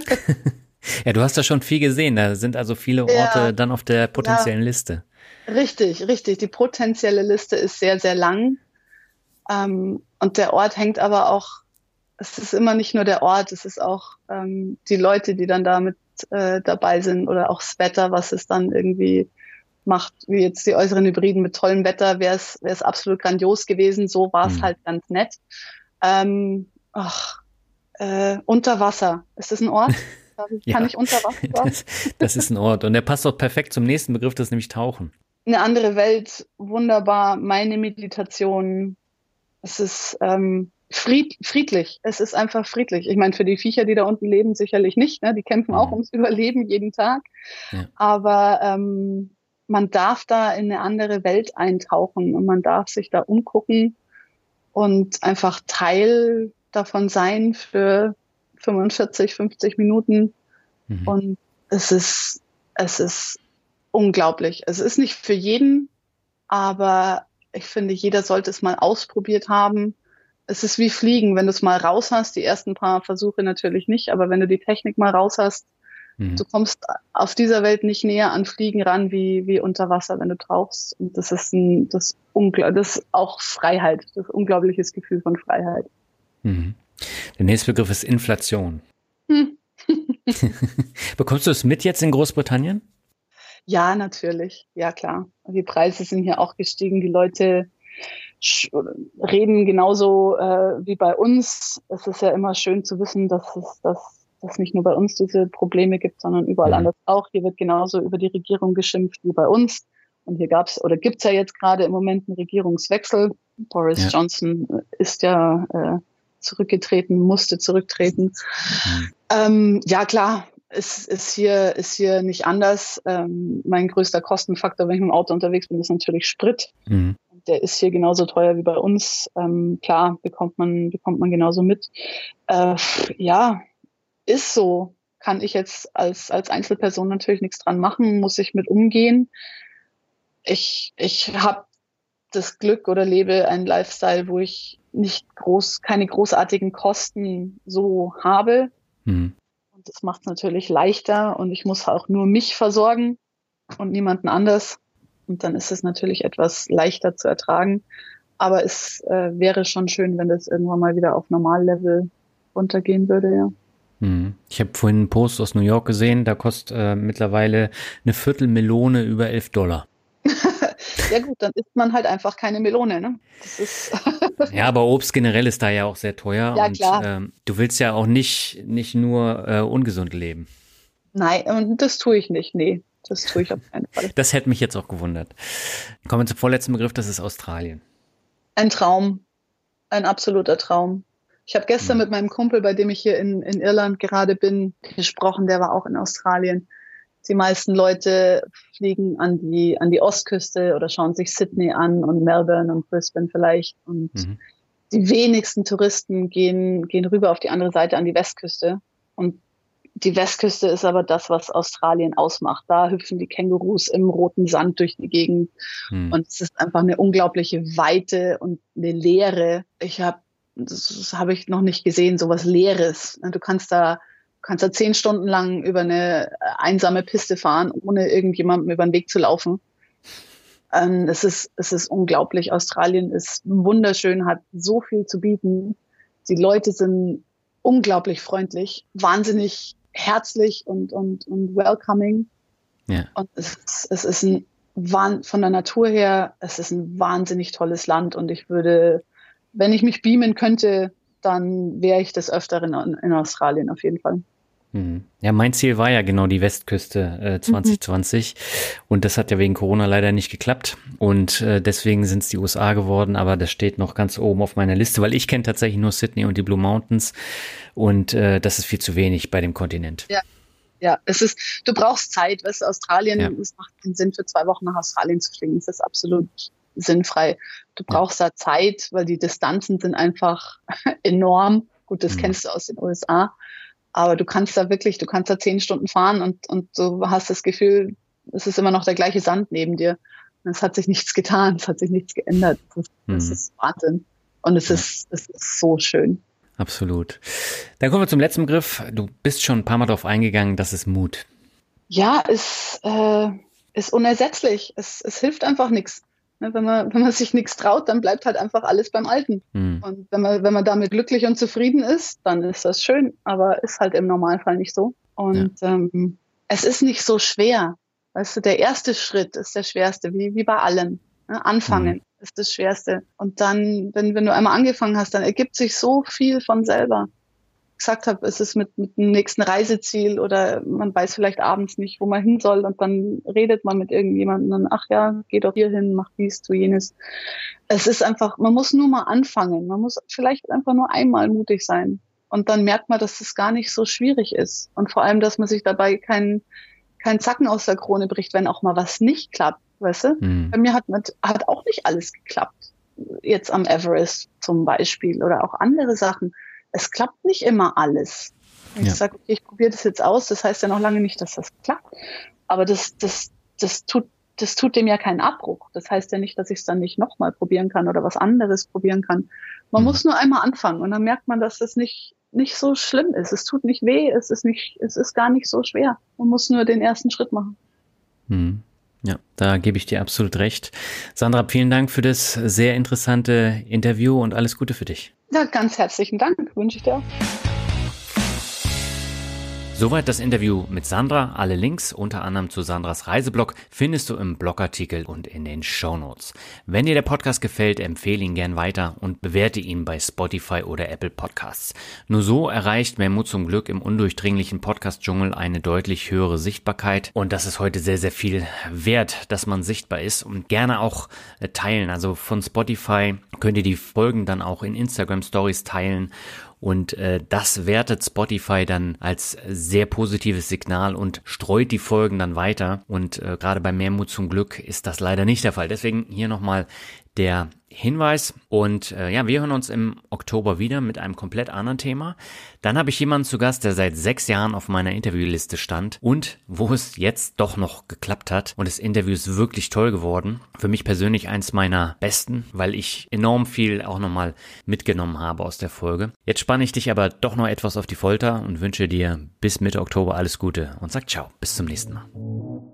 Ja, du hast da schon viel gesehen. Da sind also viele Orte dann auf der potenziellen Liste. Richtig. Die potenzielle Liste ist sehr, sehr lang. Und der Ort hängt aber auch, es ist immer nicht nur der Ort, es ist auch die Leute, die dann da mit dabei sind oder auch das Wetter, was es dann irgendwie macht, wie jetzt die äußeren Hybriden mit tollem Wetter, wäre es absolut grandios gewesen. So war es halt ganz nett. Unter Wasser. Ist das ein Ort? Kann ich unter Wasser? Das ist ein Ort. Und der passt doch perfekt zum nächsten Begriff, das ist nämlich Tauchen. Eine andere Welt, wunderbar. Meine Meditation. Es ist friedlich. Es ist einfach friedlich. Ich meine, für die Viecher, die da unten leben, sicherlich nicht. Ne? Die kämpfen auch ums Überleben jeden Tag. Ja. Aber man darf da in eine andere Welt eintauchen und man darf sich da umgucken und einfach Teil davon sein für 45, 50 Minuten. Und es ist unglaublich. Es ist nicht für jeden, aber ich finde, jeder sollte es mal ausprobiert haben. Es ist wie Fliegen, wenn du es mal raus hast, die ersten paar Versuche natürlich nicht, aber wenn du die Technik mal raus hast, du kommst auf dieser Welt nicht näher an Fliegen ran wie unter Wasser, wenn du tauchst. Und das ist das ist auch Freiheit, das unglaubliches Gefühl von Freiheit. Der nächste Begriff ist Inflation. Bekommst du es mit jetzt in Großbritannien? Ja, natürlich. Ja, klar. Die Preise sind hier auch gestiegen. Die Leute reden genauso wie bei uns. Es ist ja immer schön zu wissen, dass es nicht nur bei uns diese Probleme gibt, sondern überall anders auch. Hier wird genauso über die Regierung geschimpft wie bei uns. Und hier gibt's ja jetzt gerade im Moment einen Regierungswechsel. Boris Johnson ist ja zurückgetreten, musste zurücktreten. Ja klar, es ist hier nicht anders. Mein größter Kostenfaktor, wenn ich mit dem Auto unterwegs bin, ist natürlich Sprit. Der ist hier genauso teuer wie bei uns. Klar, bekommt man genauso mit. Ja, ist so. Kann ich jetzt als Einzelperson natürlich nichts dran machen, muss ich mit umgehen. Ich habe das Glück oder lebe einen Lifestyle, wo ich keine großartigen Kosten so habe. Und das macht es natürlich leichter und ich muss auch nur mich versorgen und niemanden anders. Und dann ist es natürlich etwas leichter zu ertragen. Aber es wäre schon schön, wenn das irgendwann mal wieder auf Normallevel runtergehen würde, ja. Ich habe vorhin einen Post aus New York gesehen, da kostet mittlerweile eine Viertelmelone über $11. Ja gut, dann isst man halt einfach keine Melone, ne? Das ist ja, aber Obst generell ist da ja auch sehr teuer. Ja, und klar. Du willst ja auch nicht nur ungesund leben. Nein, und das tue ich nicht, nee. Das tue ich auf keinen Fall. Das hätte mich jetzt auch gewundert. Kommen wir zum vorletzten Begriff, das ist Australien. Ein Traum, ein absoluter Traum. Ich habe gestern mit meinem Kumpel, bei dem ich hier in Irland gerade bin, gesprochen, der war auch in Australien. Die meisten Leute fliegen an die Ostküste oder schauen sich Sydney an und Melbourne und Brisbane vielleicht. Und die wenigsten Touristen gehen rüber auf die andere Seite an die Westküste. Und die Westküste ist aber das, was Australien ausmacht. Da hüpfen die Kängurus im roten Sand durch die Gegend. Und es ist einfach eine unglaubliche Weite und eine Leere. Das habe ich noch nicht gesehen, sowas Leeres. Du kannst da 10 Stunden lang über eine einsame Piste fahren, ohne irgendjemandem über den Weg zu laufen. Es ist unglaublich. Australien ist wunderschön, hat so viel zu bieten. Die Leute sind unglaublich freundlich, wahnsinnig herzlich und welcoming. Ja. Und es ist von der Natur her, es ist ein wahnsinnig tolles Land und ich würde, wenn ich mich beamen könnte, dann wäre ich des Öfteren in Australien auf jeden Fall. Ja, mein Ziel war ja genau die Westküste 2020 und das hat ja wegen Corona leider nicht geklappt und deswegen sind es die USA geworden, aber das steht noch ganz oben auf meiner Liste, weil ich kenne tatsächlich nur Sydney und die Blue Mountains und das ist viel zu wenig bei dem Kontinent. Ja, du brauchst Zeit, weißt du, Australien, es macht keinen Sinn, für 2 Wochen nach Australien zu fliegen, das ist absolut sinnfrei. Du brauchst da Zeit, weil die Distanzen sind einfach enorm. Gut, das kennst du aus den USA. Aber du kannst da 10 Stunden fahren und du hast das Gefühl, es ist immer noch der gleiche Sand neben dir. Und es hat sich nichts getan, es hat sich nichts geändert. Das ist Wahnsinn. Und es ist so schön. Absolut. Dann kommen wir zum letzten Begriff. Du bist schon ein paar Mal darauf eingegangen, das ist Mut. Ja, es ist unersetzlich. Es hilft einfach nichts. Wenn man sich nichts traut, dann bleibt halt einfach alles beim Alten. Und wenn man damit glücklich und zufrieden ist, dann ist das schön, aber ist halt im Normalfall nicht so. Und es ist nicht so schwer. Weißt du, der erste Schritt ist der schwerste, wie bei allem. Anfangen ist das Schwerste. Und dann, wenn du einmal angefangen hast, dann ergibt sich so viel von selber. Gesagt habe, es ist mit dem nächsten Reiseziel oder man weiß vielleicht abends nicht, wo man hin soll und dann redet man mit irgendjemandem und dann, ach ja, geh doch hier hin, mach dies, tu jenes. Es ist einfach, man muss nur mal anfangen. Man muss vielleicht einfach nur einmal mutig sein und dann merkt man, dass es gar nicht so schwierig ist und vor allem, dass man sich dabei kein Zacken aus der Krone bricht, wenn auch mal was nicht klappt, weißt du? Bei mir hat auch nicht alles geklappt. Jetzt am Everest zum Beispiel oder auch andere Sachen. Es klappt nicht immer alles. Ich sage, okay, ich probiere das jetzt aus, das heißt ja noch lange nicht, dass das klappt. Aber das tut dem ja keinen Abbruch. Das heißt ja nicht, dass ich es dann nicht nochmal probieren kann oder was anderes probieren kann. Man muss nur einmal anfangen und dann merkt man, dass das nicht so schlimm ist. Es tut nicht weh, es ist gar nicht so schwer. Man muss nur den ersten Schritt machen. Ja, da gebe ich dir absolut recht. Sandra, vielen Dank für das sehr interessante Interview und alles Gute für dich. Ja, ganz herzlichen Dank, wünsche ich dir auch. Soweit das Interview mit Sandra. Alle Links, unter anderem zu Sandras Reiseblog, findest du im Blogartikel und in den Shownotes. Wenn dir der Podcast gefällt, empfehle ihn gern weiter und bewerte ihn bei Spotify oder Apple Podcasts. Nur so erreicht Mehr Mut zum Glück im undurchdringlichen Podcast-Dschungel eine deutlich höhere Sichtbarkeit. Und das ist heute sehr, sehr viel wert, dass man sichtbar ist, und gerne auch teilen. Also von Spotify könnt ihr die Folgen dann auch in Instagram Stories teilen. Und das wertet Spotify dann als sehr positives Signal und streut die Folgen dann weiter. Und gerade bei Mehr Mut zum Glück ist das leider nicht der Fall. Deswegen hier nochmal der Hinweis. Und wir hören uns im Oktober wieder mit einem komplett anderen Thema. Dann habe ich jemanden zu Gast, der seit 6 Jahren auf meiner Interviewliste stand und wo es jetzt doch noch geklappt hat. Und das Interview ist wirklich toll geworden. Für mich persönlich eins meiner besten, weil ich enorm viel auch nochmal mitgenommen habe aus der Folge. Jetzt spanne ich dich aber doch noch etwas auf die Folter und wünsche dir bis Mitte Oktober alles Gute und sag ciao, bis zum nächsten Mal.